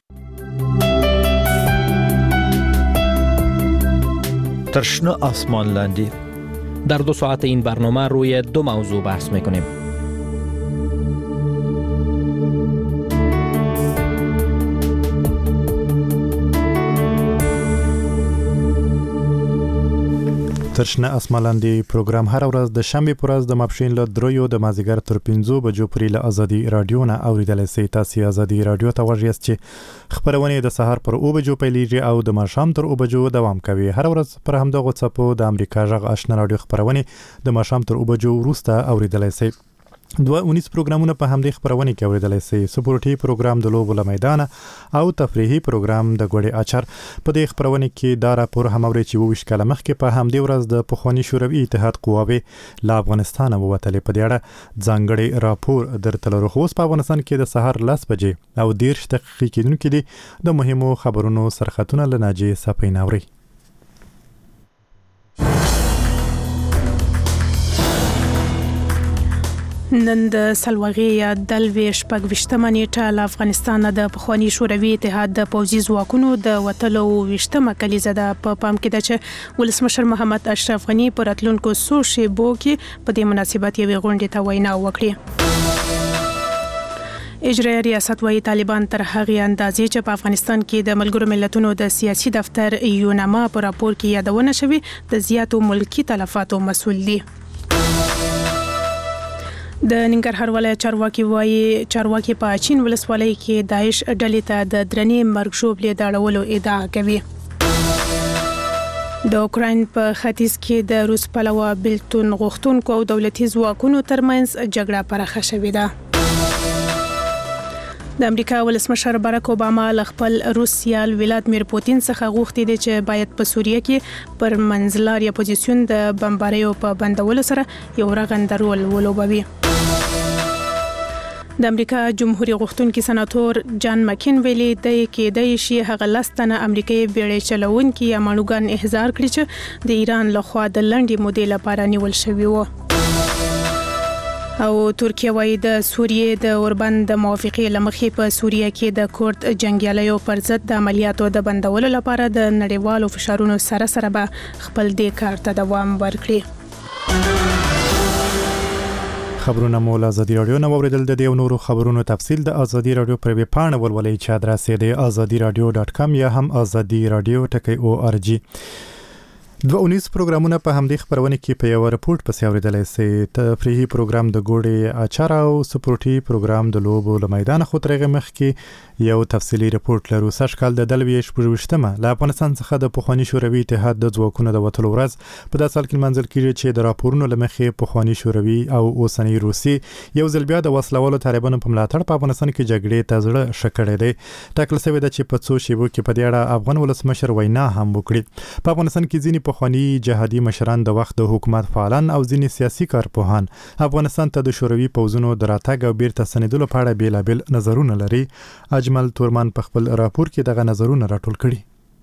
ترشنه آسمان لاندی در دو ساعت این برنامه روی دو موضوع بحث میکنیم. ترشنه اسمالاندي پروګرام هر ورځ د شنبه پر ورځ د ماپښین له دریو د مازیګر تر پنځو بجو پورې له ازادي رادیو نه اوریدل شي. تاسو ازادي رادیو ته ورغیاست چې خبرونه د سهار پر او بجو پیلېږي او د ماښام تر او بجو دوام کوي. هر ورځ پر همدغه څپو د امریکا غږ آشنا رادیو خبرونه د ماښام تر او بجو وروسته اوریدل شي. دوه اونیس پروګرامونه په همدې خبرونه کې اوریدل شي. سپورټي پروګرام د لوبو له میدان او تفریحي پروګرام د ګوړې اچار. په دې خبرونه کې دا راپور هم اوري چې وویش کله مخکې په همدې ورځ د پخوانی شوروي اتحاد قواوې له افغانستان ووتلې. په دې اړه ځانګړی راپور درته لرو. خو اوس په افغانستان کې د سهار لس بجې او دېرش دقیقې کېدونکې دي. د مهمو خبرونو سرخطونه له ناجیې سپین اوري. نن د سلوغي یا دلوي شپږ وشتمه نیټه له افغانستان د پخوانی شوروي اتحاد د پوځي ځواکونو د وټلو وشتمه کلیزه د په پام کې ده چې ولسمشر محمد اشرف غنی پر راتلونکو څو شیبو کې په دې مناسبت یوې غونډې ته وینا وکړه. اجرایي ریاست وايي طالبان تر هغې اندازې چې په افغانستان کې د ملګرو ملتونو د سیاسي دفتر یوناما په راپور کې یادونه شوې د زیاتو ملکی تلفاتو مسؤل دي. د ننګرهار ولایت چارواکي وايي چارواکي په چین ولسوالۍ کې داعش ډلې ته د درنې مرګ ژوبلې داړولو ادعا کوي. د اوکراین په ختیځ کې د روس پلوه بلتون غوښتونکو او دولتي ځواکونو ترمنځ جګړه پراخه شوې ده. د امریکا ولسمشر باراک اوباما له خپل روس سیال ولادمیر پوتین څخه غوښتي دي چې باید په سوریه کې پر منځلاري اپوزیسیون د بمباریو په بندولو سره یو رغنده رول ولوبوي. د امریکا جمهوریت غوښتونکي سناتور جان مکین ویلي دی کې د شي هغه لستنه امریکایي بیړۍ چلوونکي یا مانوګان احضار کړی چې د ایران لخوا د لنډي مودې لپاره نیول شوی و. او ترکیه وايي د سوریې د اوربند د موافقې لمخې په سوریه کې د کورد جنگیالیو پر ضد د عملیاتو د بندولو لپاره د نړیوالو فشارونو سره سره به خپل دې کار ته دوام ورکړي. خبرونه مو له ازادي رادیو نه اوریدل. د دې او نورو خبرونو تفصیل د ازادي رادیو پر ویب پاڼه ولولئ چې ادرس یې د azadi radio dot com یا هم azadi radio dot org. دوه اونیس پروګرامونه په همدې خبرونه کې په یو رپورت پسې اوریدلای شي. تفریحي پروګرام د ګوړې اچار او سپورټي پروګرام د لوبو له میدان خو ترغه مخ کې یو تفصیلی رپورت لرو. سږ کال د دلوي شپږشتمه له افغانستان څخه د پخوانی شوروي اتحاد د ځواکونو د وټلو ورځ په داسې حال کې منځل کېږي چې د راپورونو لمخې پخوانی شوروي او اوسنی روسي یو ځل بیا د وسلوالو طالبانو په ملاتړ په افغانستان کې جګړې ته زړه شکړې دي. ټاکل شوی ده چې په څو شیبو کې په دې اړه افغان ولسمشر وینا هم وکړي. په افغانستان کې ځینې پخوانی جهادي مشران د وخت د حکومت فعالان او ځینې سیاسي کارپوهان افغانستان ته د شوروي پوځونو د راتګ او بیرته ستنېدلو په اړه بیلابل نظرونه لري. اجمل تورمان په خپل راپور کې دغه نظرونه راټول کړي.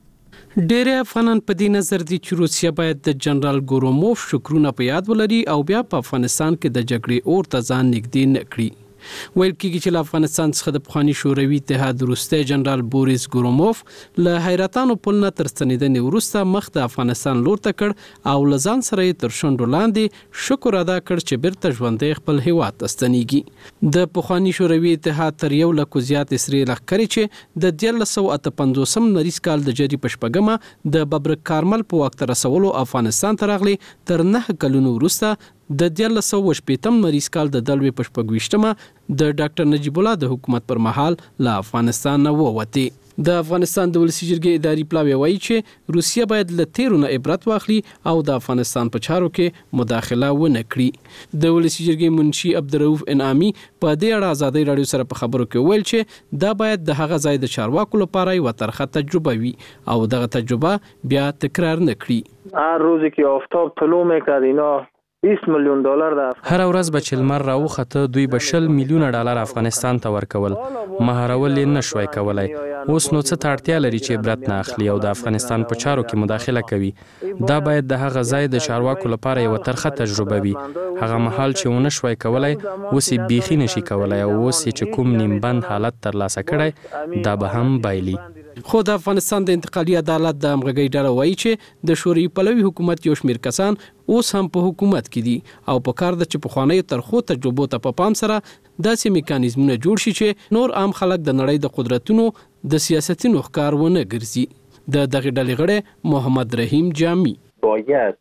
ډېر افغانان په دې نظر دي چې روسیا باید د جنرال ګوروموف شکرونه په یاد ولري او بیا په افغانستان کې د جګړې اور ته ځان نږدې نه کړي. ویل کېږي چې له افغانستان څخه د پخوانی شوروي اتحاد وروستی جنرال بوریس ګوروموف له حیرتانو پل نه تر ستنېدنې وروسته مخ د افغانستان لور ته کړ او له ځان سره یې تر شونډو لاندې شکر ادا کړ چې بیرته ژوندی خپل هیواد ته ستنېږي. د پخوانی شوروي اتحاد تر یو لکو زیاتې سرې لښکرې چې د دیارلس سوه اته پنځوسم نریز کال د جري په شپږمه د ببرک کارمل په واک ته رسولو افغانستان ته راغلي. تر نهه کلونو وروسته د دیارلس سوه شپېتم نریز کال د دلوي په شپږویشتمه د ډاکټر نجیب الله د حکومت پر مهال له افغانستان نه ووتې. د افغانستان د ولسی جرګې اداري پلاوی وایي چې روسیا باید له تیرو نه عبرت واخلي او د افغانستان په چارو کې مداخله ونه کړي. د ولسی جرګې منشي عبدالرؤف انعامي په دې اړه ازادي رادیو سره په خبرو کې ویل چې دا باید د هغه ځای د چارواکو لپاره یو ترخه تجربه وي او دغه تجربه بیا تکرار نه کړي. هر روزی که آفتاب طلوع میکرد اینا بیست میلیون دلار ده. هر ورځ به چې لمر راوخته دوی به شل میلیونه ډالر افغانستان ته ورکول. مهارول یې نشوای کولای. اوس نو څه ته اړتیا لري چې عبرت نه اخلي او د افغانستان په چارو کې مداخله کوي. دا باید د هغه ځای د چارواکو لپاره یو ترخه تجربه وي. هغه مهال چې ونه شوای کولای اوس یې بیخي نشي کولای او اوس چې کوم نیمبند حالت ترلاسه کړی دا به هم بایلي. خو د افغانستان د انتقالي عدالت د همغږۍ ډله وایي چې د شوروي پلوي حکومت یو شمېر کسان اوس هم په حکومت کې دي او په کار ده چې پخوانیو ترخو تجربو ته په پام سره داسې میکانیزمونه جوړ شي چې نور عام خلک د نړۍ د قدرتونو د سیاستونو ښکار ونه ګرځي. د دغه ډلې غړی محمد رحیم جامی باید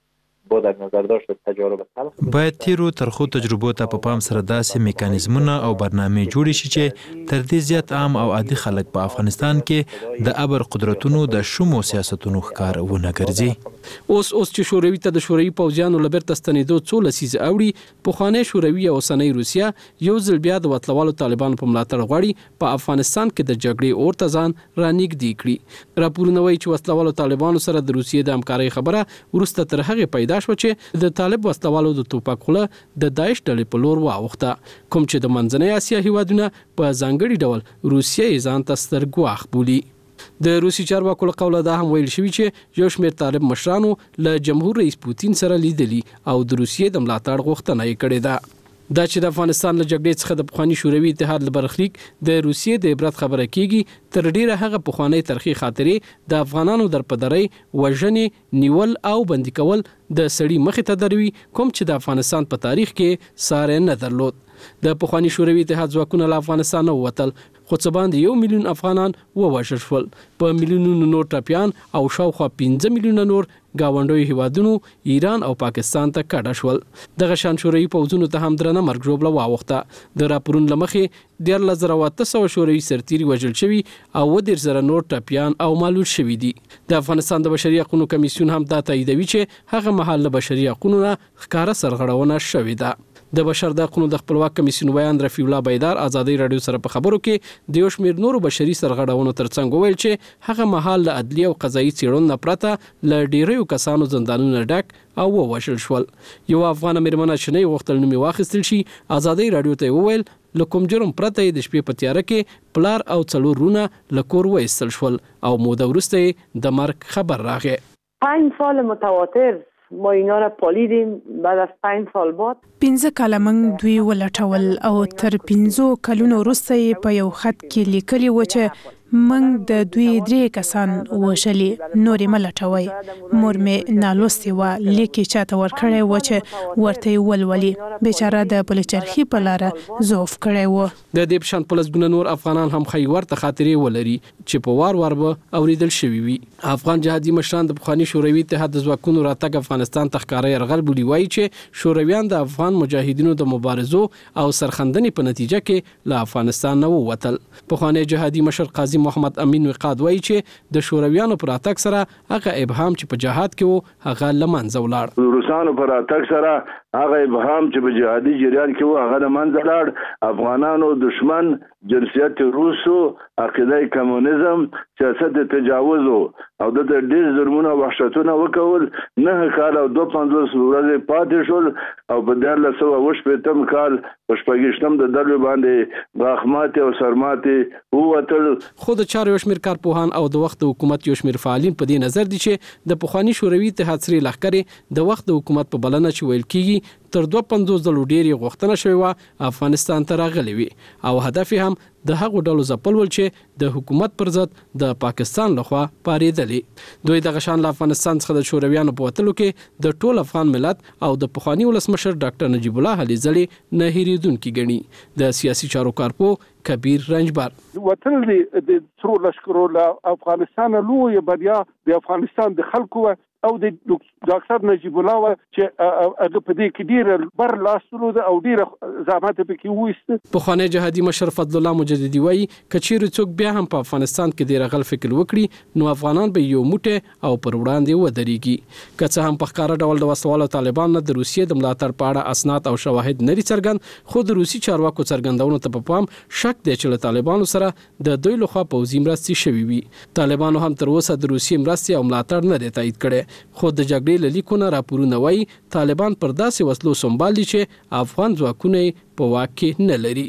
با در نظر داشت تجارب تلخ. باید تیرو ترخو تجربو ته په پام سره داسې میکانیزمونه او برنامې جوړې شي چې تر دې زیات عام او عادي خلک په افغانستان کې د ابر قدرتونو د شومو سیاستونو ښکار ونه ګرځي. اوس اوس چې شوروي ته د شوروي پوځیانو لبرته ستنېدو څو لسیزې اوړي، پخوانی شوروي او اوسنۍ روسیا یو ځل بیا د وطلوالو طالبانو په ملاتړ غواړي په افغانستان کې د جګړې اور ته ځان رانږدې کړي. راپورونه وایي چې وطلوالو طالبانو سره د روسیې د همکارۍ خبره وروسته تر هغې پیدا شوه چې د طالب وسلوالو د توپک خوله د داعش ډلې په لور واوښته، کوم چې د منځنۍ اسیا هیوادونه په ځانګړي ډول روسیه یې ځان ته ستر ګواښ بولي. د روسي چارواکو له قوله دا هم ویل شوي چې یو شمېر طالب مشرانو له جمهور رئیس پوتین سره لیدلي او د روسیې د ملاتړ غوښتنه یې کړې ده. دا چې د افغانستان له جګړې څخه د پخواني شوروي اتحاد له برخلیک د روسیې د عبرت خبره کیږي، تر ډیره هغه پخوانی تاریخي خاطرې د افغانانو در پدرۍ، وژنې، نیول او بندي کول د سړي مخې ته دروي، کوم چې د افغانستان په تاریخ کې ساری نه درلود. د پخواني شوروي اتحاد ځواکونه له افغانستان ووتل، خو څه باندې یو میلیون افغانان ووژل شول، په میلیونونو نور ټپیان او شاوخوا پنځه میلیونه نور ګاونډیو هیوادونو ایران او پاکستان ته کډه شول. دغه شان شوروي پوځونو ته هم درنه مرګ ژوبله واوښته. د راپورونو له مخې دیارلس زره اته سوه شوروي سرتیري وژل شوي او اووه دېرش زره نور ټپیان او معلول شوي دي. د افغانستان د بشري حقونو کمیسیون هم دا تاییدوي چې هغه مهال له بشري حقونو نه ښکاره سرغړونه شوې ده. د بشر د حقونو د خپلواک کمیسیون ویان رفیع الله بیدار ازادي رادیو سره په خبرو کې د یو شمېر نورو بشري سرغړونو ترڅنګ وویل چې هغه مهال له عدلي او قضایي څېړنو نه پرته له ډیریو کسانو زندانونه ډک او ووژل شول. یو افغان مېرمنه چې نه غوښتل نوم یې واخیستل شي، ازادي رادیو ته وویل له کوم جرم پرته د شپې په تیاره کې پلار او څلور رونه له کور وایستل شول او موده وروسته د مرګ خبر راغی. پنج سال متواتر ما اینا را پالیدیم، بعد از پنج سال بعد پنځه کاله موږ دوی ولټول او تر پنځو کلونو وروسته یې په یو خط کې لیکلي و چې موږ د دوی درې کسان وژلي، نورې مه لټوئ. مور مې نالوستې وه، لیک یې چاته ورکړی و چې ورته یې ولولي. بیچاره د پلچرخي په لاره ضعف کړی و. د دې په شان په لسګونه نور افغانان هم ښایي ورته خاطرې ولري چې په وار وار به اوریدل شوي وي. افغان جهادي مشران د پخواني شوروي اتحاد د ځواکونو راتګ افغانستان ته ښکاره یرغل بولي، وایي چې شورویان د افغان مجاهدینو د مبارزو او سرخندنې په نتیجه کې له افغانستان نه ووتل. پخوانی جهادي مشر قاضي محمد امین وقاد وایي چې د شورویانو پر راتګ سره هغه ابهام چې په جهاد کې وو هغه له منځه ولاړ. روسانو پر راتګ سره هغه ابهام چې په جهادي جریان کې وو هغه له منځه لاړ. افغانانو دشمن جنسیت روسو، عقیده کمونیزم، سیاست تجاوز او د ډېر ظلمونه او وحشتونه وکول. نه کال او دوه پنځوس ورځې پاتې شول او په دیارلس سوه اوه شپېتم کال په شپږویشتم د ډلو باندې غاښماتې او سرماتې ووتل. خو د چارو یو شمېر کارپوهان او د وخت د حکومت یو شمېر فعالین په دې نظر دي چې د پخواني شوروي اتحاد سرې لښکرې د وخت د حکومت په بلنه چې ویل کېږي تر دوه پنځوس ځلو ډېرې غوښتنه شوې وه افغانستان ته راغلې وي او هدف یې هم د هغو ډلو ځپل ول چې د حکومت پر ضد د پاکستان لخوا پارېدلې. دوی دغه شان له افغانستان څخه د شورویانو په وتلو کې د ټول افغان ملت او د پخواني ولسمشر ډاکټر نجیب الله علیزلې نه هېرېدونکي ګڼي. د سیاسي چارو کارپوه کبیر رنجبر وتل د سرو لشکرو له افغانستان لویه بریا د افغانستان د خلکو او د ډاکټر نجیب الله چې هغه په دې کې ډیر بر لاسونو او ډیر زحمت پکې وېست. پخوانی جهادي مشر فضل الله مجددي وایي کچېرې څوک بیا هم په افغانستان کې د رغل فکر وکړي نو افغانان به یو موټی او پر وړاندې ودرېږي. که څه هم په ښکاره ډول د وسوالو طالبان نه د روسیې د ملاتړ په اړه اسناد او شواهد نه دي څرګند، خو د روسي چارواکو څرګندونو ته په پام شک دی چې له طالبانو سره د دوی لخوا پوځي مرستې شوي وي. طالبانو هم تر اوسه د روسیې مرستې او ملاتړ نه دی تایید کړی، خو د جګړې له لیکونه راپورونه وایي طالبان پر داسې وسلو سنبال دي چې افغان ځواکونه په واک کې نه لري.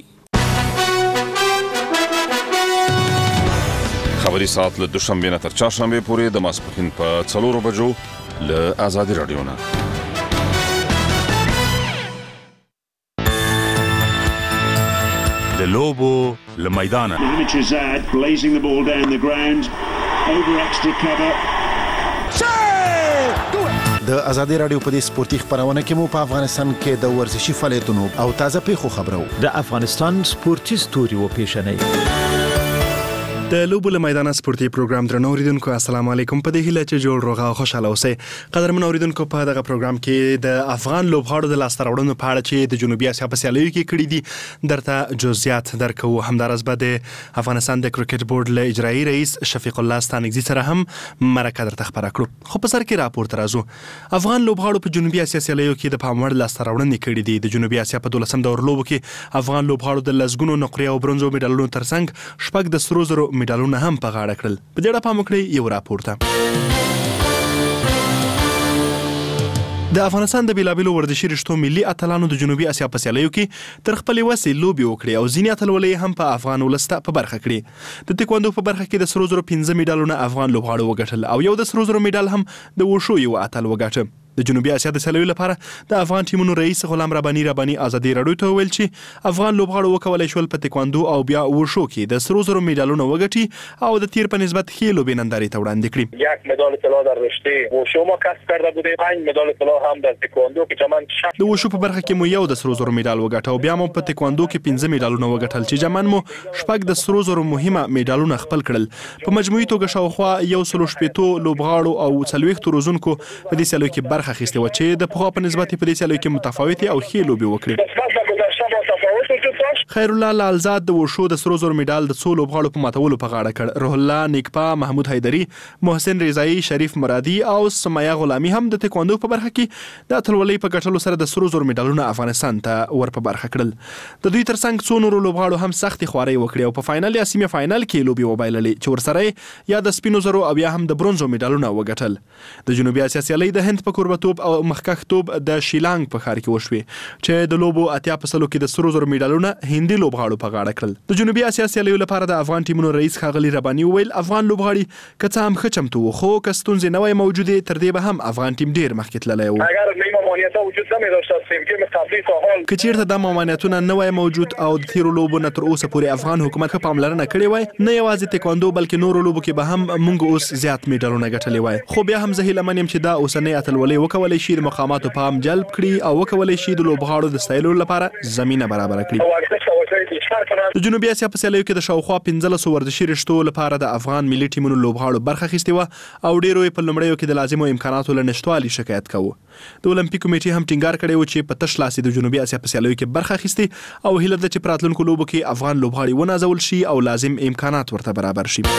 خبري ساعت له دوشنبې نه تر چهارشنبې پورې د ماسپښین په څلورو بجو له آزادي رادیو نه. د لوبو له میدانه د ازادي رادیو په دې سپورتي خبرونه کې مو په افغانستان کې د ورزشي فعالیتونو او تازه پیښو خبرو د افغانستان سپورتي ستوري و پیښنې د لوبو له میدان سپورتي پروګرام درنو اوریدونکو السلام علیکم. په دې هیله چې جوړ روغه او خوشاله اوسئ. قدرمن اوریدونکو په دغه پروګرام کې د افغان لوبغاړو د لاسته راوړنو په اړه چې د جنوبي اسیا په سیالیو کې کړي دي درته جزئیات درکو. همدارس به د افغانستان د کرکټ بورډ له اجرایي رئیس شفیق الله ستانکزي سره هم مرکه درته خبره کړو. خو په سر کې راپور ترازو افغان لوبغاړو په جنوبي اسیا سیالیو کې د پاموړ لاسته راوړنې کړي دي. د جنوبي اسیا په دولسم دور لوبو کې افغان لوبغاړو د لسګونو نقرې او برونزو میډالونو ترڅنګ شپږ د سرو زرو میډالونه هم په غاړه کړل. په دې اړه پام وکړئ یو راپور ته. د افغانستان د بیلابیلو ورزشي رشتو ملي اتلانو د جنوبي اسیا په سیالیو کې تر خپلې وسې لوبې وکړې او ځینې اتلولۍ هم په افغان ولس ته په برخه کړې. د تکواندو په برخه کې د سرو زرو پنځه میډالونه افغان لوبغاړو وګټل او یو د سرو زرو میډال هم د وشو یو اتل وګټه. د جنوبي اسیا د سیالیو لپاره د افغان ټیمونو رئیس غلام رباني رباني ازادي راډیو ته ویل چې افغان لوبغاړو وکولای شول په تکواندو او بیا وشو کې د سرو زرو میډالونه وګټي او د تیر په نسبت ښې لوبې نندارې ته وړاندې کړي. یک مدال طلا در رشته وشو ما کسب کرده بودیم، پنج مدال طلا هم در تکواندو که جمن شش. د وشو په برخه کې مو یو د سرو زرو میډال وګټه او بیا مو په تکواندو کې پنځه میډالونه وګټل چې جمن مو شپږ د سرو زرو مهمه میډالونه خپل کړل. په مجموعي توګه شاوخوا یو سل شپږ لوبغاړو او څلوېښت روزونکو په دې سیالیو کې برخه اخیستې و چې د پخوا په نسبت په دې سیالیو کې متفاوتې او ښې لوبې وکړې. خیر الله لالزاد د وشو د سرو زرو میډال د څو لوبغاړو په ماتولو په غاړه کړ. روح الله نیکپا، محمود حیدری، محسن رضایی، شریف مرادي او سمیا غلامی هم د تکواندو په برخه کې د اتلولۍ په ګټلو سره د سرو زرو میډالونه افغانستان ته ور په برخه کړل. د دوی ترڅنګ څو نورو لوبغاړو هم سختې خوارۍ وکړې او په فائنل یا سیمه فائنل کې لوبې وبایللې چې ورسره یا د سپینو زرو او یا هم د برونزو میډالونه وګټل. د جنوبي اسیا سیالۍ د هند په کوربتوب او مخکښتوب د شیلانګ په ښار کې وشوې چې د لوبو اتیا په سلو کې د سرو زرو میډالونه هندي لوبغاړو په غاړه کړل. د جنوبي اسیا سیالیو لپاره د افغان ټیمونو رئیس ښاغلي رباني وویل افغان لوبغاړي که څه هم ښه چمتو وو خو که ستونزې نه وای موجودې تر دې به هم افغان ټیم ډیر مخکې تللی و. که چیرته دا ممانعتونه نه وای موجود او د تیرو لوبو نه تر اوسه پورې افغان حکومت ښه پاملرنه کړې وای نه یوازې تکواندو بلکې نورو لوبو کې به هم موږ اوس زیات میډالونه ګټلي وای. خو بیا هم زه هیله من یم چې دا اوسنۍ اتلولۍ وکولی شي د مقاماتو پام جلب کړي او وکولی شي د لوبغاړو د ستایلو لپاره زمینه برابره کړي. د جنوبي اسیا په سیالیو کې د شاوخوا پنځلسو ورزشي رشتو لپاره د افغان ملي ټیمونو لوبغاړو برخه اخیستې وه او ډیرو یې په لومړیو کې د لازمو امکاناتو له نشتوالي شکایت کوو. د اولمپیک کمیټې هم ټینګار کړی و چې په تش لاس د جنوبي اسیا په سیالیو کې برخه اخیستې او هیله ده چې په راتلونکو لوبو کې افغان لوبغاړي ونازول شي او لازم امکانات ورته برابر شي.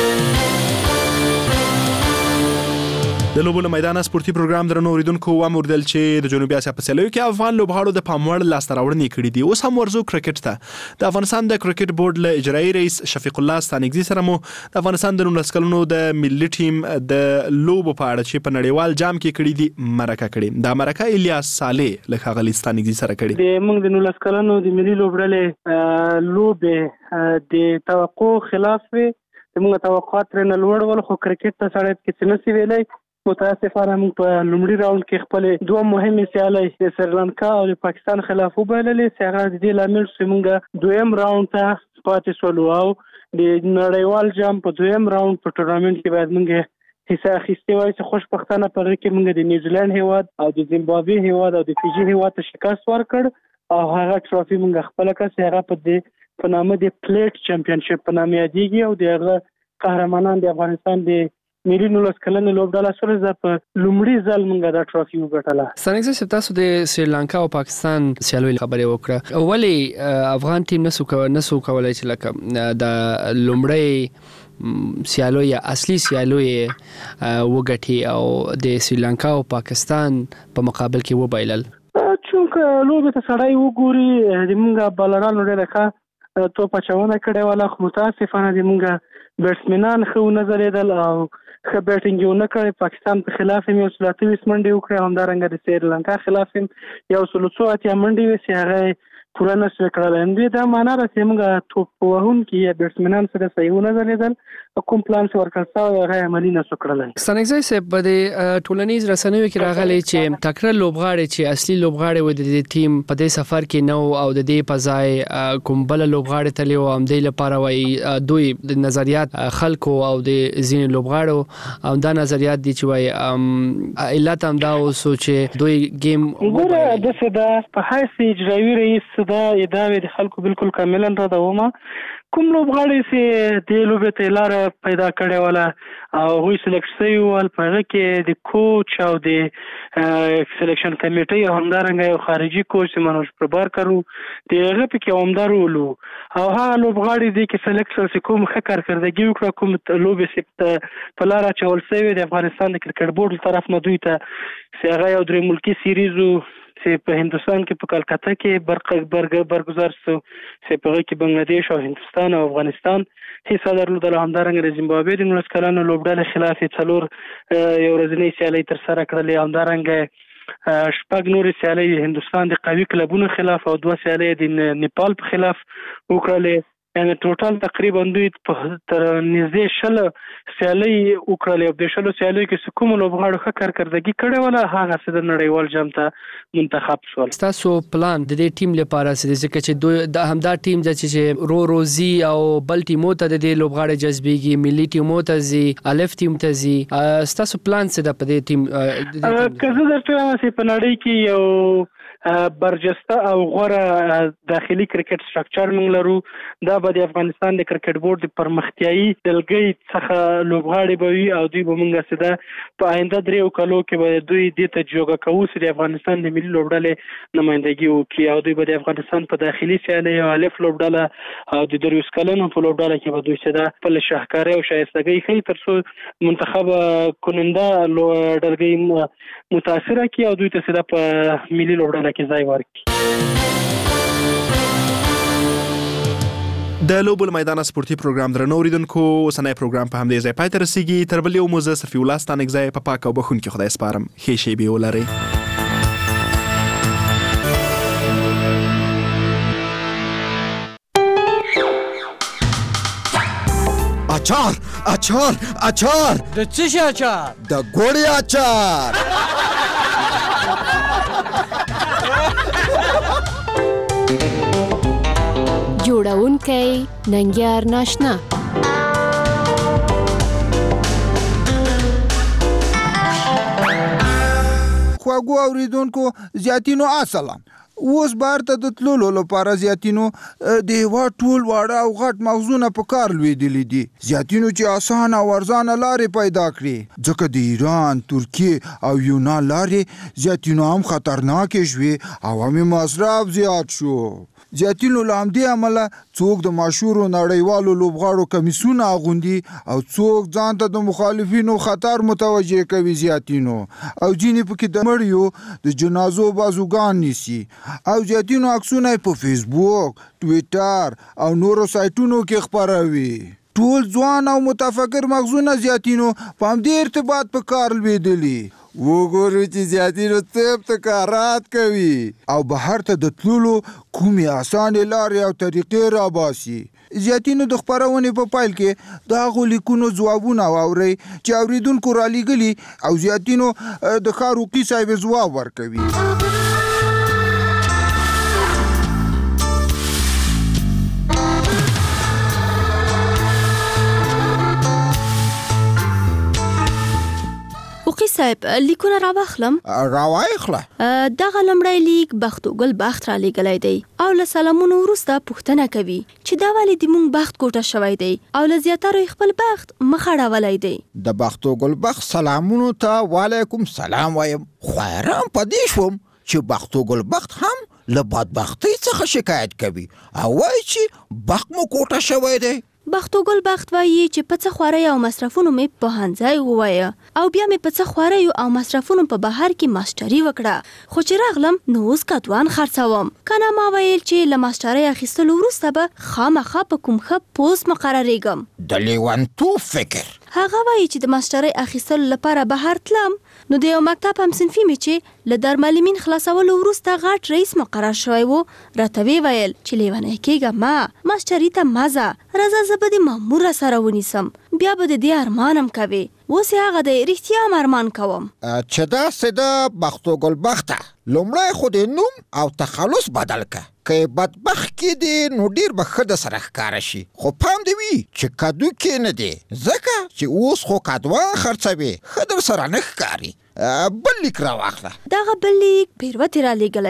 د لوبو له میدان سپورتي پروګرام درنو اوریدونکو واموردل چې د جنوبي اسیا په سیالیو کې افغان لوبغاړو د پاموړ لاسته راوړنې کړي دي. اوس هم ورزو کرکټ ته د افغانستان د کرکټ بورډ له اجرایي رئیس شفیق الله ستانکزي سره مو د افغانستان د نولس کلونو د ملي ټیم د لوبو په اړه چې په نړیوال جام کې کړي دي مرکه کړي. دا مرکه الیاس صالح له ښاغلي ستانکزي سره کړي. د موږ د نولس کلونو د ملي لوبډلې لوبې د توقع خلاف وي. موږ توقعات ترې لوړ ول خو کرکټ ته سړی کې نسی ویلای. متاسفانه موږ په لومړي راوند کې خپل دوه مهمې سیالۍ د سریلانکا او د پاکستان خلاف وبایللې چې هغه د دې لامل چې موږ دویم راوند ته پاتې شولو او د نړیوال جام په دویم راوند په ټورنمنټ کې باید موږ حصه اخیستې وای چې خوشبختانه په هغې کې موږ د نیوزیلند هیواد او د زیمبابوې هیواد او د فیجي هیواد ته شکست ورکړ او هغه ټرافي موږ خپله کړه چې هغه په دې په نامه د پلیټ چمپینشپ په نامه یادېږي او د هغه قهرمانان د افغانستان د ملي نولس کلنې لوبډله سره زه په لومړي ځل موږ دا ټرافي وګټله. ستانکزي صاحب تاسو د سریلانکا او پاکستان سیالیو خبرې وکړه ولې افغان ټیم نسو نسو کولای چې لکه د لومړی سیالو یا اصلي سیالو وګټي او د سریلانکا او پاکستان په مقابل کې وبایلل؟ چونکه لوبې ته سړی وګوري د موږ بالرانو ډېره ښه توپ اچونه کړې وله خو متاسفانه د موږ بیټسمنان ښه ونه ځلېدل او ښه بیټینګ یې ونه کړی. پاکستان په خلاف یې یو سل اته ویشت منډې وکړې او همدارنګه د سریلانکا خلاف یې یو سل څو اتیا منډې وې چې هغه پوره نه شوې کړلی. همدې دا معنا ده چې موږ توپ وهونکي یا بیټسمنان سره صحیح ونه ځلېدل او کوم پلان چې ورکړل شوی هغه یې عملي نه شو کړلی. ستانکزي صاحب په د ټولنیز رسنیو کې راغلی چې تکړه لوبغاړي چې اصلي لوبغاړي و د دې ټیم په دې سفر کې نه او د دې په ځای کوم بل لوبغاړي تللی و همدې لپاره وایي دوی د نظریات خلکو او د ځینې لوبغاړو او دا نظریات دي چې وایي علت هم دا اوسو چې دوی ګیم ګوره داسې ده په حیث اجرایي رئیس څه دا ادعاوې د خلکو بالکل کاملا ردومه. کوم لوبغاړي چې د لوبې ته لاره پیدا کړې وله او هغوی سلیکټ شوي ول، په هغه کې د کوچ او د سلیکشن کمیټې او همدارنګه یو خارجي کوچ چې منوج پربارکر و، د هغه پکې عمده رول و. او هغه لوبغاړي دي چې سلیکټ شول چې کوم ښه کارکردګي وکړه، کوم لوبې چې په لاره اچول شوې د افغانستان د کرکټ بورډ له طرف نه دوی ته چې هغه یو درې ملکي سیریز و چې په هندوستان کې په کلکته کې برگزار شو، چې په هغه کې بنگلادیش او هندوستان او افغانستان حصہ درلودل. همدارنګه د زیمبابوې د نولس کلنو لوبډلې خلاف څلور یو ورځنۍ سیالۍ ترسره کړلې. همدارنګه شپږ نورې سیالۍ هندوستان د قوي کلبونو خلاف او دوه سیالۍ د نیپال په خلاف وکړلې. یعنی ټوټال تقریبا دوی تر نږدې شل سیالۍ وکړلې. د شلو سیالیو کې کوم لوبغاړو ښه کارکردګي کړې وله هغه څه د نړیوال جام ته منتخب شول. ستاسو پلان د دې ټیم لپاره څه دی؟ ځکه چې دوی د همدا ټیم چې رو روزي او بل ټیمو ته د دې لوبغاړي جذبېږي، ملي ټیمو ته ځي، الف ټیم ته ځي، ستاسو پلان څه ده په دې ټیم؟ که زه درته وایم چې په نړۍ کې یو برجسته او غوره داخلي کرکټ سټرکچر موږ لرو. دا به د افغانستان د کرکټ بورډ د پرمختیایي دلګۍ څخه لوبغاړي به وي او دوی به موږ څه ده په آینده دریو کالو کې به دوی دې ته جوګه کوو چې د افغانستان د ملي لوبډلې نمایندګي وکړي او دوی به د افغانستان په داخلي سیالۍ او الف لوبډله او د دریوس کلنو په لوبډله کې به دوی څه ده خپل شاهکارۍ او شایستګۍ ښیي تر څو منتخب کننده ډلګۍ متاثره کړي او دوی ته څه ده په ملي لوبډله کې ځای ورکړي. د لوبو میدان سپورتي پروګرام درنو اوریدونکو، اوسنی پروګرام په همدې ځای پای ته رسیږي. تر بل یو مو زه صفي الله ستانکزی په پاک او بخښونکي خدای سپارم. ښې شېبې ولرئ. اچار اچار اچار د څه شي اچار؟ د ګوړې اچار. جوړونکی ننګیار ناشنا. خواږو اوریدونکو زیاتینو السلام. اوس بار ته د تللو لپاره زیاتینو د هېواد ټول واړه او غټ مغزونه په کار لوېدلي دي. زیاتینو چې اسانه او ارزانه لارې پیدا کړي، ځکه د ایران، ترکیې او یونان لارې زیاتینو هم خطرناکې شوې او هم مصرف زیات شو. زیاتینو له همدې امله څوک د مشهورو نړیوالو لوبغاړو کمیسونه اغوندي او څوک ځان ته د مخالفینو خطر متوجه کوي زیاتینو، او ځینې پکې د مړیو د جنازو بازوګان نیسي او زیاتینو عکسونه په فیسبوک، ټویټر او نورو سایټونو کې خپروي. ټول ځوان او متفکر مغزونه زیاتینو په همدې ارتباط په کار لوېدلي. وګورو چې زیاتینو طب تکارات کوي او بهر ته د تللو کومې اسانې لارې او طریقې راباسي. زیاتینو د خپرونې په پیل کې د هغو لیکونو ځوابونه واورئ چې اوریدونکو رالیږلي او زیاتینو د خاروقي صاحب ځواب ورکوي. وقی صاحب لیکونه راواخلم. راواخله. دغه لمړی لیک بختو ګل بخت را لېږلی دی او له سلامونو وروسته پوښتنه کوي چې دا ولې د مونږ بخت کوټه شوی دی او له زیاترو خپل بخت مخ اړولی دی. د بختو ګل بخت سلامونو ته وعلیکم سلام وایم. خو حیران په دې شوم چې بختو ګل بخت هم له بدبختۍ څخه شکایت کوي او وایي چې بخت مو کوټه شوی دی. بختو ګل بخت وایي چې په څه خوارۍ او مصرفونو مې په پوهنځی ووایه او بیا مې په څه خوارۍ او مصرفونو په بهر کې ماسټري وکړه، خو چې راغلم نو اوس کتوان خرڅوم. کنه ما ویل چې له ماسټرۍ اخیستلو وروسته به خامخا په کوم ښه پوسټ مقرریږم. د لیونتوب فکر. هغه وایي چې د ماسټرۍ اخیستلو لپاره بهر تلم نو د یو مکتب همصنفي مې چې له درملمین خلاصولو وروسته غټ رئیس مقرر شوی و راته ویې ویل چې لیونی کېږه ما ماسټري ته مزه راځه زه به د مامور سره ونیسم بیا به د دې ارمانم کوي. اوس یې هغه دی رښتیا هم ارمان کوم. چې داسې ده بختو ګل بخته، لومړی خو د نوم او تخلص بدل که. که بدبخت کې دی نو ډېر به ښه د سره ښکاره شي، خو پام دې وي چې کدو کې نه دی، ځکه چې اوس خو کدوان خرڅوي ښه در سره نه ښکاري. بل لیک راواخله. دغه بل لیک پیروتې را لېږلی دی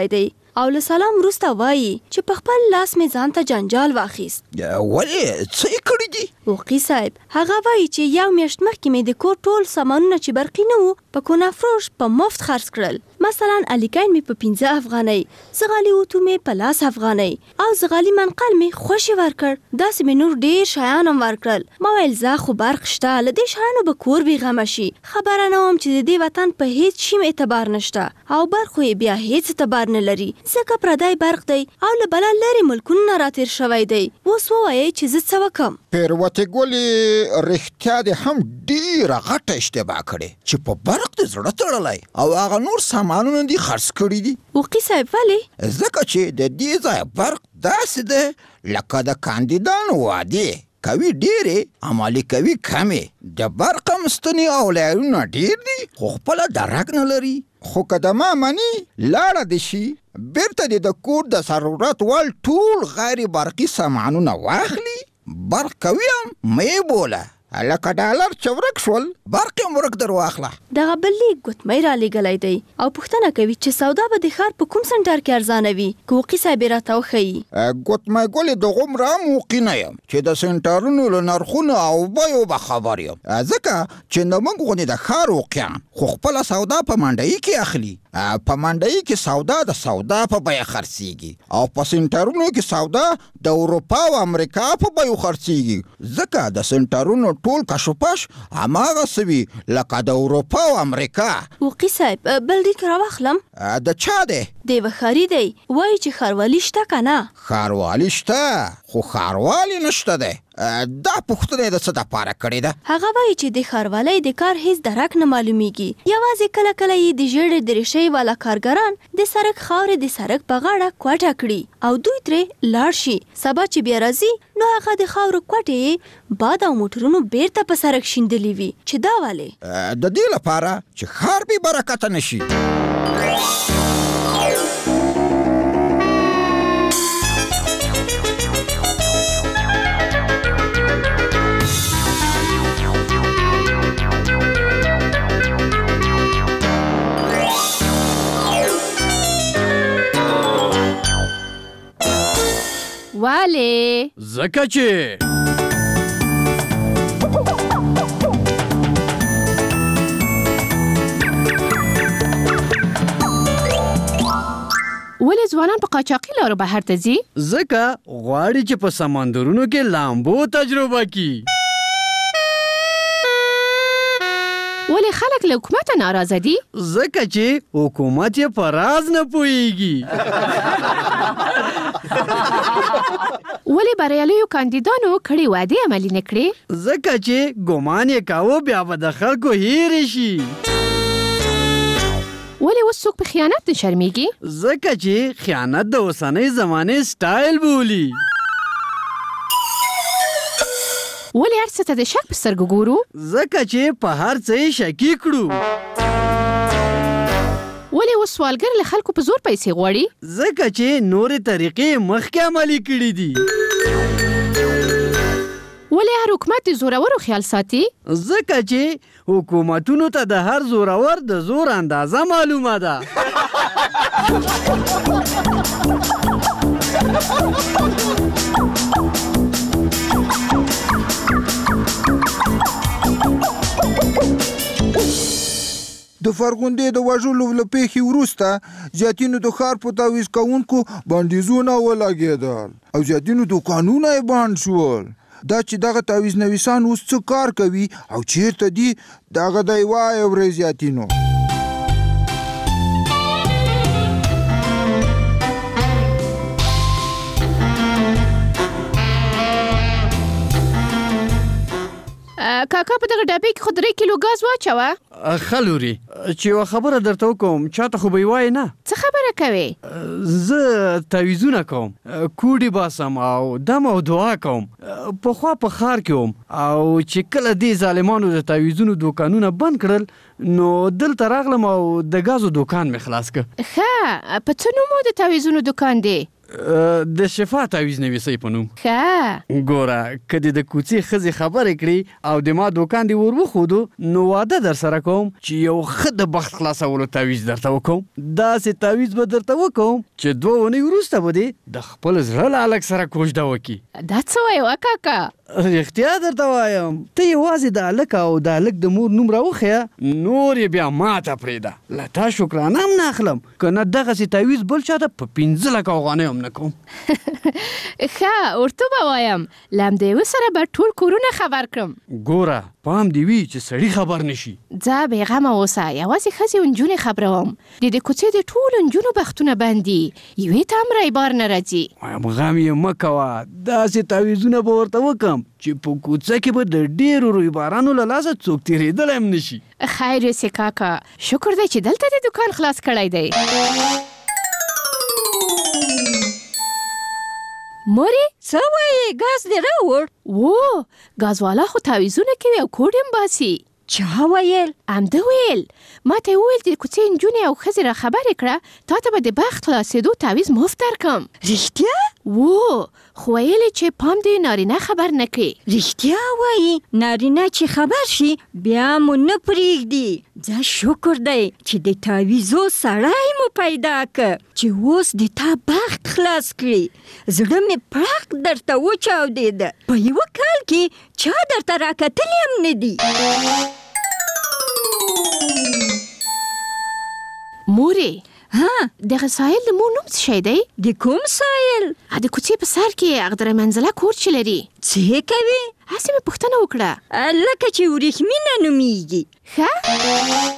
او له سلام وروسته وایي چې په خپل لاس مې ځان ته جنجال واخیست. ولې څه یې کړي دي؟ وقي صاحب هغه وایي چې یو میاشت مخکې مې د کور ټول سامانونه چې برقي نه وو په کونافروش په مفت خرڅ کړل. مثلا الیکین مې په پنځه افغانۍ، زغالي اوتو مې په لاس افغانۍ او زغالي منقل مې خوشې ورکړ. داسې مې نور ډېر شیان هم ورکړل. ما ویل زه خو برق شته، له دې شیانو به کور بېغمه شي. خبره نه وم چې د دې وطن په هیڅ شي اعتبار نشته او برق خو یې بیا هیڅ اعتبار نه لري ځکه پردی برق دی او له بله لرې ملکونو نه راتېر شوی دی. اوس ووایئ چې زه څه وکړم؟ پیروتې ګلې رښتیا دې هم ډېره غټه اشتباه کړې چې په برق دې زړه تړلی او هغه نور سامانونه دې خرڅ کړي دي. وقي صاحب ولې؟ ځکه چې د دې ځایه برق داسې دی لکه د کاندیدانو وعدې کوي ډېرې عملي کوي کمې. د برق هم ستنې او لایرونه ډېر دي خو خپله درک نه لري. خو که د ما مني لاړه دې شي بیرته دې د کور د ضرورت وړ ټول غیر برقي سامانونه واخلي. برق کوي هم مې بوله لکه ډالر چې ورک شول برق هم ورک در واخله. دغه بل لیک ګوتمۍ رالیږلی دی او پوښتنه کوي چې سودا به د ښار په کوم سنټر کې ارزانه وي که وقي صاحب یې راته وښیي. ګوتمۍ ګلې د غومره هم وقي نه یم چې د سنټرونو له نرخونو او بیو به خبر یم ځکه چې د موږ غوندې د ښار وقیان خو خپله سودا په منډیي کې اخلي. په منډیي کې سودا د سودا په بیه خرڅیږي او په سنټرونو کې سودا د اروپا او امریکا په بیو خرڅیږي ځکه د سنټرونو ټول کشوپش هماغسې وي لکه د اروپا او امریکا. وقي صاحب بل لیک راواخلم؟ د چا دی؟ د یوه ښاري دی وایي چې ښاروالي شته که نه؟ ښاروالي شته خو ښاروالي نشته دی. دا پوښتنه یې د څه دپاره کړې ده؟ هغه وایي چې د ښاروالۍ د کار هیڅ درک نه معلومیږي. یوازې کله کله یې د ژیړې دریشۍ والا کارګران د سړک خاورې د سړک په غاړه کوټه کړي او دوی ترې لاړ شي. سبا چې بیا راځي نو هغه د خاورو کوټې باد او موټرونو بیرته په سړک شیندلي وي چې دا ولې؟ د دې لپاره چې ښار بې برکته نشي. ولې؟ ځکه چې ولې ځوانان په قاچاقي لارو بهر ته ځي؟ ځکه غواړي چې په سمندرونو کې لامبو تجربه کړي. ولې خلک له حکومته ناراضه دي؟ ځکه چې حکومت یې په راز نه پوهیږي. ولې بریالیو کاندیدانو کړي وعدې عملي نه کړې؟ ځکه چې ګمان یې کاوه بیا به د خلکو هېرې شي. ولې اوس څوک په خیانت نه شرمېږي؟ ځکه چې خیانت د اوسنۍ زمانې سټایل بولي. ولې هر څه ته د شک په سترګو ګورو؟ ځکه چې په هر څه یې شکي کړو. ولې اوس سوالګر له خلکو په زور پیسې غواړي؟ ځکه چې نورې طریقې مخکې عملي کړي دي. ولې هر حکومت د زورورو خیال ساتي؟ ځکه چې حکومتونو ته د هر زورور د زور اندازه معلومه ده. د فرغوندې د وژلو له پیښې وروسته زیاتینو د ښار په تعویض کوونکو بندیزونه ولګېدل او زیاتینو دوکانونه یې بند شول. دا چې دغه تعویض نویسان اوس څه کار کوي او چیرته دي دغه دی وایه ورې زیاتینو. کاکا په دغه ډبې کې خو درې کیلو ګاز واچوه. ښه لورې چې یوه خبره درته وکړم چاته خو به یې وایې نه. څه خبره کوې؟ زه تعویضونه کوم، کوډې باسم او دم او دعا کوم. پخوا په ښار کې وم او چې کله دې ظالمانو د تعویضونو دوکانونه بند کړل نو دلته راغلم او د ګازو دوکان مې خلاص کړ. ښه په څه نوم د تعویضونو دوکان دی؟ د شفا تعویز نویسي په نوم. ښه ګوره که دې د کوڅې ښځې خبرې کړي او د ما دوکان دې ور وښودو نو واده در سره کوم چې یو ښه د بخت خلاصولو تعویز درته وکوم. داسې تعویز به درته وکوم چې دوه اونۍ وروسته به دې د خپل زړه له هلک سره کوژده وکړي. دا څه وایې کاکا؟ رښتیا درته وایم ته یوازې د هلک او د هلک د مور نوم راوښیه نور یې بیا ماته پرېږده. له تا شکرانه هم نه اخلم که نه دغسې تعویز بل چاته په پنځه لکه افغانۍ هم نه کوم. ښه ورته به وایم له همدې یوه سره به ټول کورونه خبر کړم. ګوره پام دې وي چې سړي خبر نشي. ځه بېغمه اوسه یوازې ښځې او نجونې خبروم. د دې کوڅې د ټولو نجونو بختونه بند دي یوې ته هم رایبار نه راځي. وایم غم یې مه کوه داسې تعویزونه به ورته وکم چې په کوڅه کې به د ډېرو رویبارانو له لاسه څوک تېرېدلی هم نشي. خیر یوسې کاکا شکر دی چې دلته د دوکان خلاص کړی دی. مورې څه وایې ګاز دې راوړ؟ و ګازوالا خو تعویزونه کوي او کوډ هم باسي. چا ویل؟ همده ویل ما ته یې وویل د کوڅې نجونې او ښځې را خبرې کړه تا ته به د بخت خلاصېدو تعویز مفت درکړم. رښتیا؟ و خو ویلې چې پام دې نارینه خبر نه کړي. رښتیا وایي نارینه چې خبر شي بیا مو نه پرېږدي. ځه شکر دی چې د تعویزو سړی مو پیدا که چې اوس د تا بخت خلاص کړي. زړه مې پړق درته وچاودېده. په یوه کال کې چا درته راکتلی هم نه دي. مورې ها دغه سایل د مور نوم څه شی دی؟ د کوم سایل؟ د کوڅې په سر کې هغه درې منزله کور چې لري. څه کوي؟ هسې مې پوښتنه وکړه. لکه چې وریښمینه نومیږي. ښه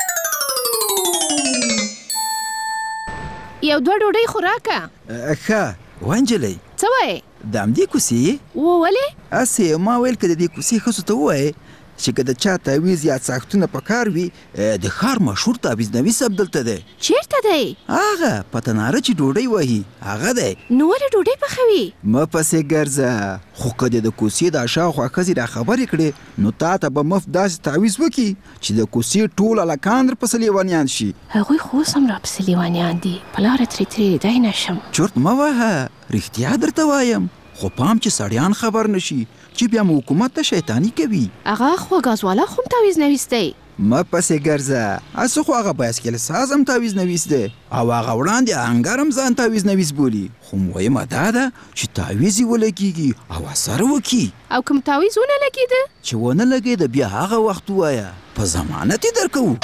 یو دوه ډوډۍ خو راکه. ښه وانجلۍ څه وایې؟ د همدې کوڅې و ولې؟ هسې ما ویل که د دې کوڅې ښځو ته ووایې چې که د چا تعویز یا ساختونه په کار وي د ښار مشهور تعویز نویس همدلته دی. چیرته دی؟ هغه په تناره چې ډوډۍ وهي هغه دی. نو ولې ډوډۍ پخوي؟ مه پسې ګرځه خو که دې د کوڅې د شاوخوا ښځې را خبرې کړې نو تا ته به مفت داسې تعویز وکړي چې د کوڅې ټول هلکان درپسې لیونیان شي. هغوی خو اوس هم راپسې لیونیان دي په لاره ترې تېرېدی نشم. چرت مه وهه رښتیا درته وایم خو پام چې سړیان خبر نشي چې بیا مو حکومت ته شیطاني کوي. هغه خو ګازوالا خو هم تعویز نویس دی. مه پسې ګرځه هسه خو هغه بایسکل ساز هم تعویز نویس دی او هغه وړاندې انګر هم ځان تعویز نویس بولي. خو مهمه دا ده چې تعویز یې ولګېږي او اثر وکړي. او کوم تعویز ونه لګېده؟ چې ونه لګېده بیا هغه وخت ووایه په ضمانت یې درکوو.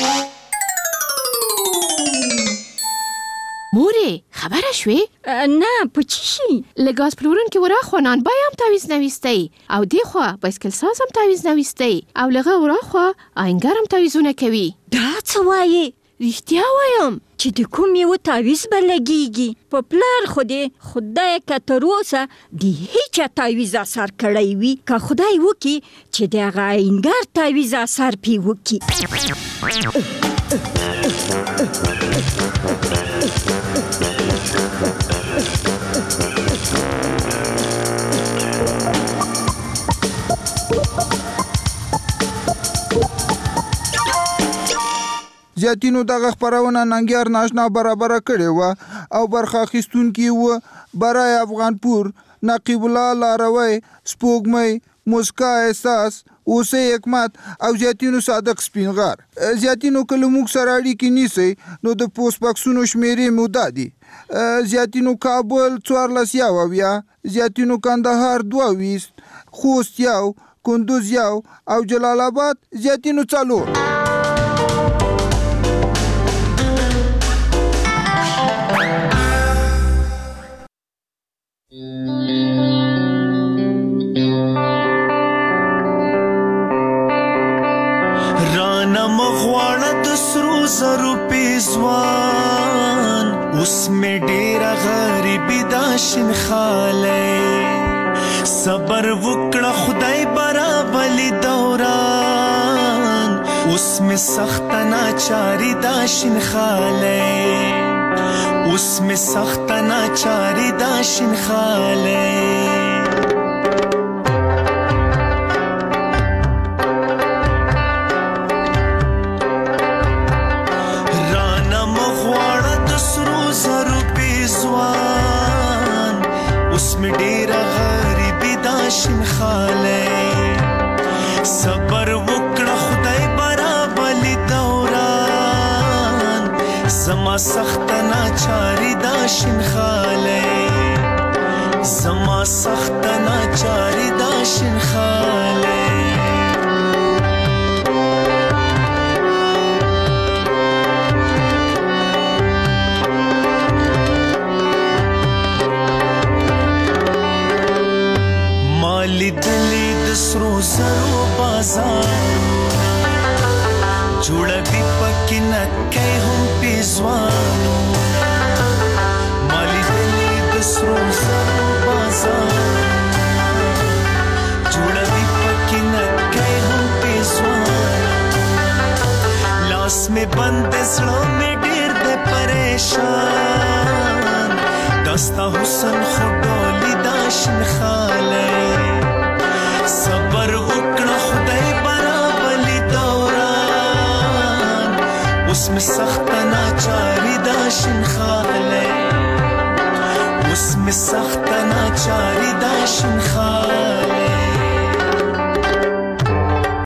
مورې خبره شوې؟ نه په څه شي؟ له ګاز پلورونکي وراخوا نانبای هم تعویز نویس دی او دې خوا بایسکل ساز هم تعویز نویس دی او له هغه وراخوا آهنګر هم تعویزونه کوي. دا څه وایې؟ رښتیا وایم چې د کوم یو تعویز به لګېږي. په پلار خو دې خدای که تر اوسه د هیچا تعویز اثر کړی وي که خدای وکړي چې د هغه آهنګر تعویز اثر پې وکړي. زیاتینو دغه خپرونه ننګیار ناشنا برابره کړې وه او برخه اخیستونکي وه برای افغانپور، نقیب الله لاروی، سپوږمۍ، موسکا احساس، اوسې حکمت او زیاتینو صادق سپینغار. زیاتینو که له موږ سره اړیکې نیسئ نو د پوسټ بکسونو شمېرې مو دا دي: زیاتینو کابل څوارلس یو اویا، زیاتینو کندهار دوه ویشت، خوست یو، کندوز یو او جلال آباد زیاتینو څلور. زرو پیزوان اوس می ډیره غریبی دا شین خاله صبر وکړه خدای برابلی دوران اوس می سخت ناچاری دا شین خاله اوس می سخت ناچاری دا شین خاله زرو پیزوان صبر وکړه خدای برابلی دوران زما سخت ناچاری دا شنخاله زما سخت ناچاری دا شنخاله مالی دلی د سرو زرو بازار جوړه دی پکې نکې هم پیزوانو مالی دلی د سرو زرو بازار جوړه دی پکې نکې هم پیزوانو لاس می بند زړه می ډېر د پریشان دستا حسن خډولی دا شنخاله صبر وکړه خدای برابلی دوران اوس می سخت ناچاری دا شنخاله اوس می سخت ناچاری دا شنخاله